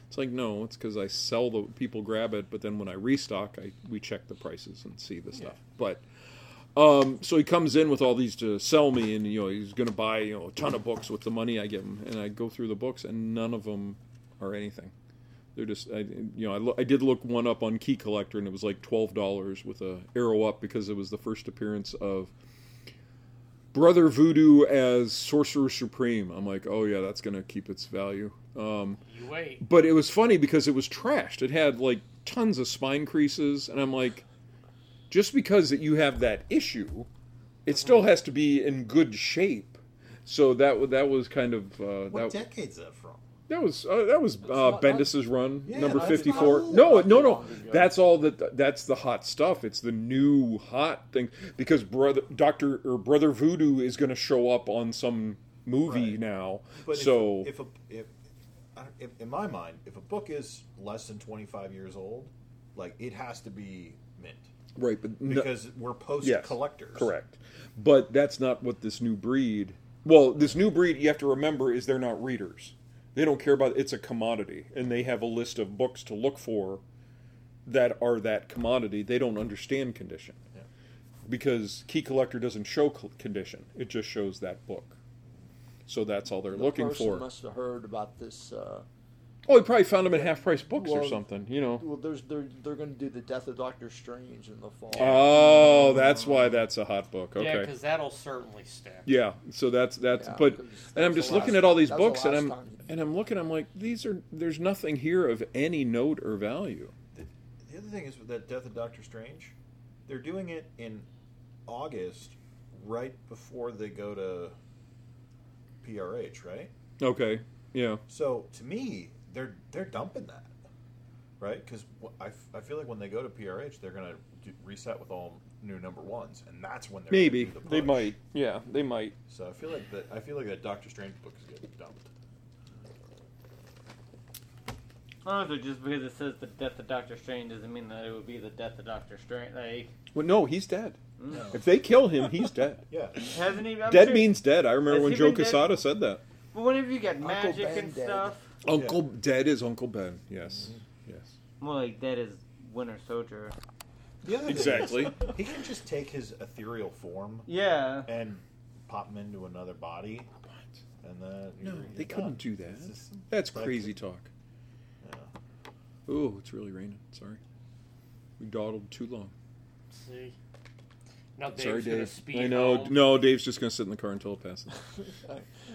It's like, no, it's because I sell the people grab it, but then when I restock, I we check the prices and see the stuff. But um, so he comes in with all these to sell me, and you know he's going to buy you know a ton of books with the money I give him, and I go through the books, and none of them are anything. They're just, I, you know, I, lo- I did look one up on Key Collector, and it was like twelve dollars with a arrow up because it was the first appearance of Brother Voodoo as Sorcerer Supreme. I'm like, oh yeah, that's going to keep its value. Um, You wait. but it was funny because it was trashed. It had like tons of spine creases, and I'm like, just because that you have that issue, it still has to be in good shape. So that wa- that was kind of uh, What that, decade's that from? that was uh, that was uh, not- Bendis's run, Yeah, number that's fifty-four. not- No, not no, too no. long ago. That's all that. That's the hot stuff. It's the new hot thing because brother Doctor or Brother Voodoo is going to show up on some movie Right. now. But so if, if, a, if, I don't- if in my mind, if a book is less than twenty-five years old, like it has to be mint right, but no, because we're post yes, collectors. correct. But that's not what this new breed. Well, this new breed, you have to remember, is they're not readers. They don't care about it's a commodity, and they have a list of books to look for that are that commodity. They don't understand condition Yeah. because Key Collector doesn't show cl- condition; it just shows that book. So that's all they're The looking person for. must have heard about this. Uh, Oh, he probably found them at half price books or Well, something, you know. well, there's they're they're going to do the Death of Doctor Strange in the fall. Oh, that's why that's a hot book. Yeah, Okay. because that'll certainly stick. Yeah, so that's that's Yeah, but 'cause and I'm that was just the looking last- at all these that was the books and last I'm time. and I'm looking I'm like these are there's nothing here of any note or value. The, the other thing is with that Death of Doctor Strange, they're doing it in August, right before they go to P R H, right? Okay. Yeah. So to me, they're they're dumping that, right? Because I, f- I feel like when they go to P R H, they're gonna do, reset with all new number ones, and that's when they're gonna Maybe do the they push. might. Yeah, they might. So I feel like that I feel like that Doctor Strange book is getting dumped. Oh, so just because it says the death of Doctor Strange doesn't mean that it would be the death of Doctor Strange. Like, Well, no, he's dead. No. If they kill him, he's dead. Yeah, hasn't he? I'm Dead sure- means dead. I remember Has when he Joe been dead? Quesada said that. But whenever you get Uncle magic Ben and dead. stuff, Uncle Dead is Uncle Ben. Yes. Yes. more like dead is Winter Soldier. the other thing Exactly. is, he can just take his ethereal form Yeah. and pop him into another body, and then No, you're- they you're couldn't done. do that. It's just- That's like- crazy talk. Yeah. Ooh, it's really raining. Sorry. We dawdled too long. See? Now Dave's Sorry, gonna Dave. speed I know. home. No, Dave's just going to sit in the car until it passes. I,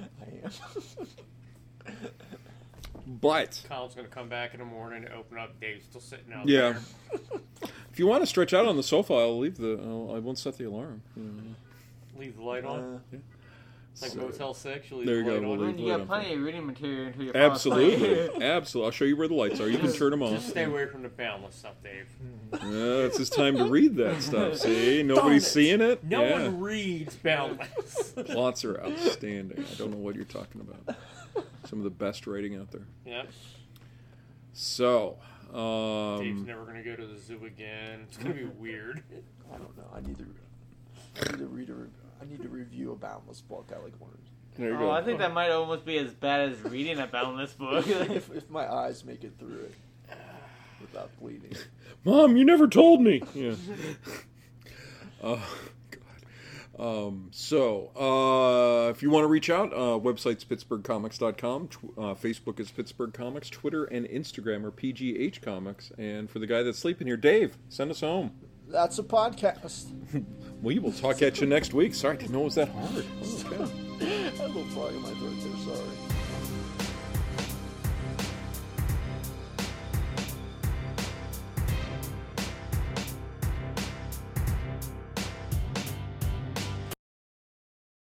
I am. But Kyle's gonna come back in the morning to open up. Dave's still sitting out yeah, there. if you want to stretch out on the sofa, I'll leave the. I'll, I won't set the alarm. You know. Leave the light on. Uh, It's like so- Motel Six. You leave There you the go, light we'll on. I leave- mean, Leave you it got on plenty fire. of reading material until you fall asleep. Absolutely, absolutely. I'll show you where the lights are. You can turn them off. Just stay away from the boundless stuff, Dave. Yeah, it's just time to read that stuff. See, nobody's seeing it. No yeah. one reads boundless. Plots are outstanding. I don't know what you're talking about. Some of the best writing out there. Yep. So, Dave's um, never gonna go to the zoo again. It's gonna be weird. I don't know. I need to. I need to read a. re- I need to review a Boundless book. I like one. there you Oh, go. I think that might almost be as bad as reading a boundless book. if if my eyes make it through it without bleeding. Mom, you never told me. Yeah. Oh, God. Um, so, uh, if you want to reach out, uh, website's pittsburgh comics dot com. Tw- uh, Facebook is Pittsburgh Comics. Twitter and Instagram are P G H Comics. And for the guy that's sleeping here, Dave, send us home. That's a podcast. We will talk at you next week. Sorry, I didn't know it was that hard. Oh, okay. I have a little frog in my throat there. Sorry.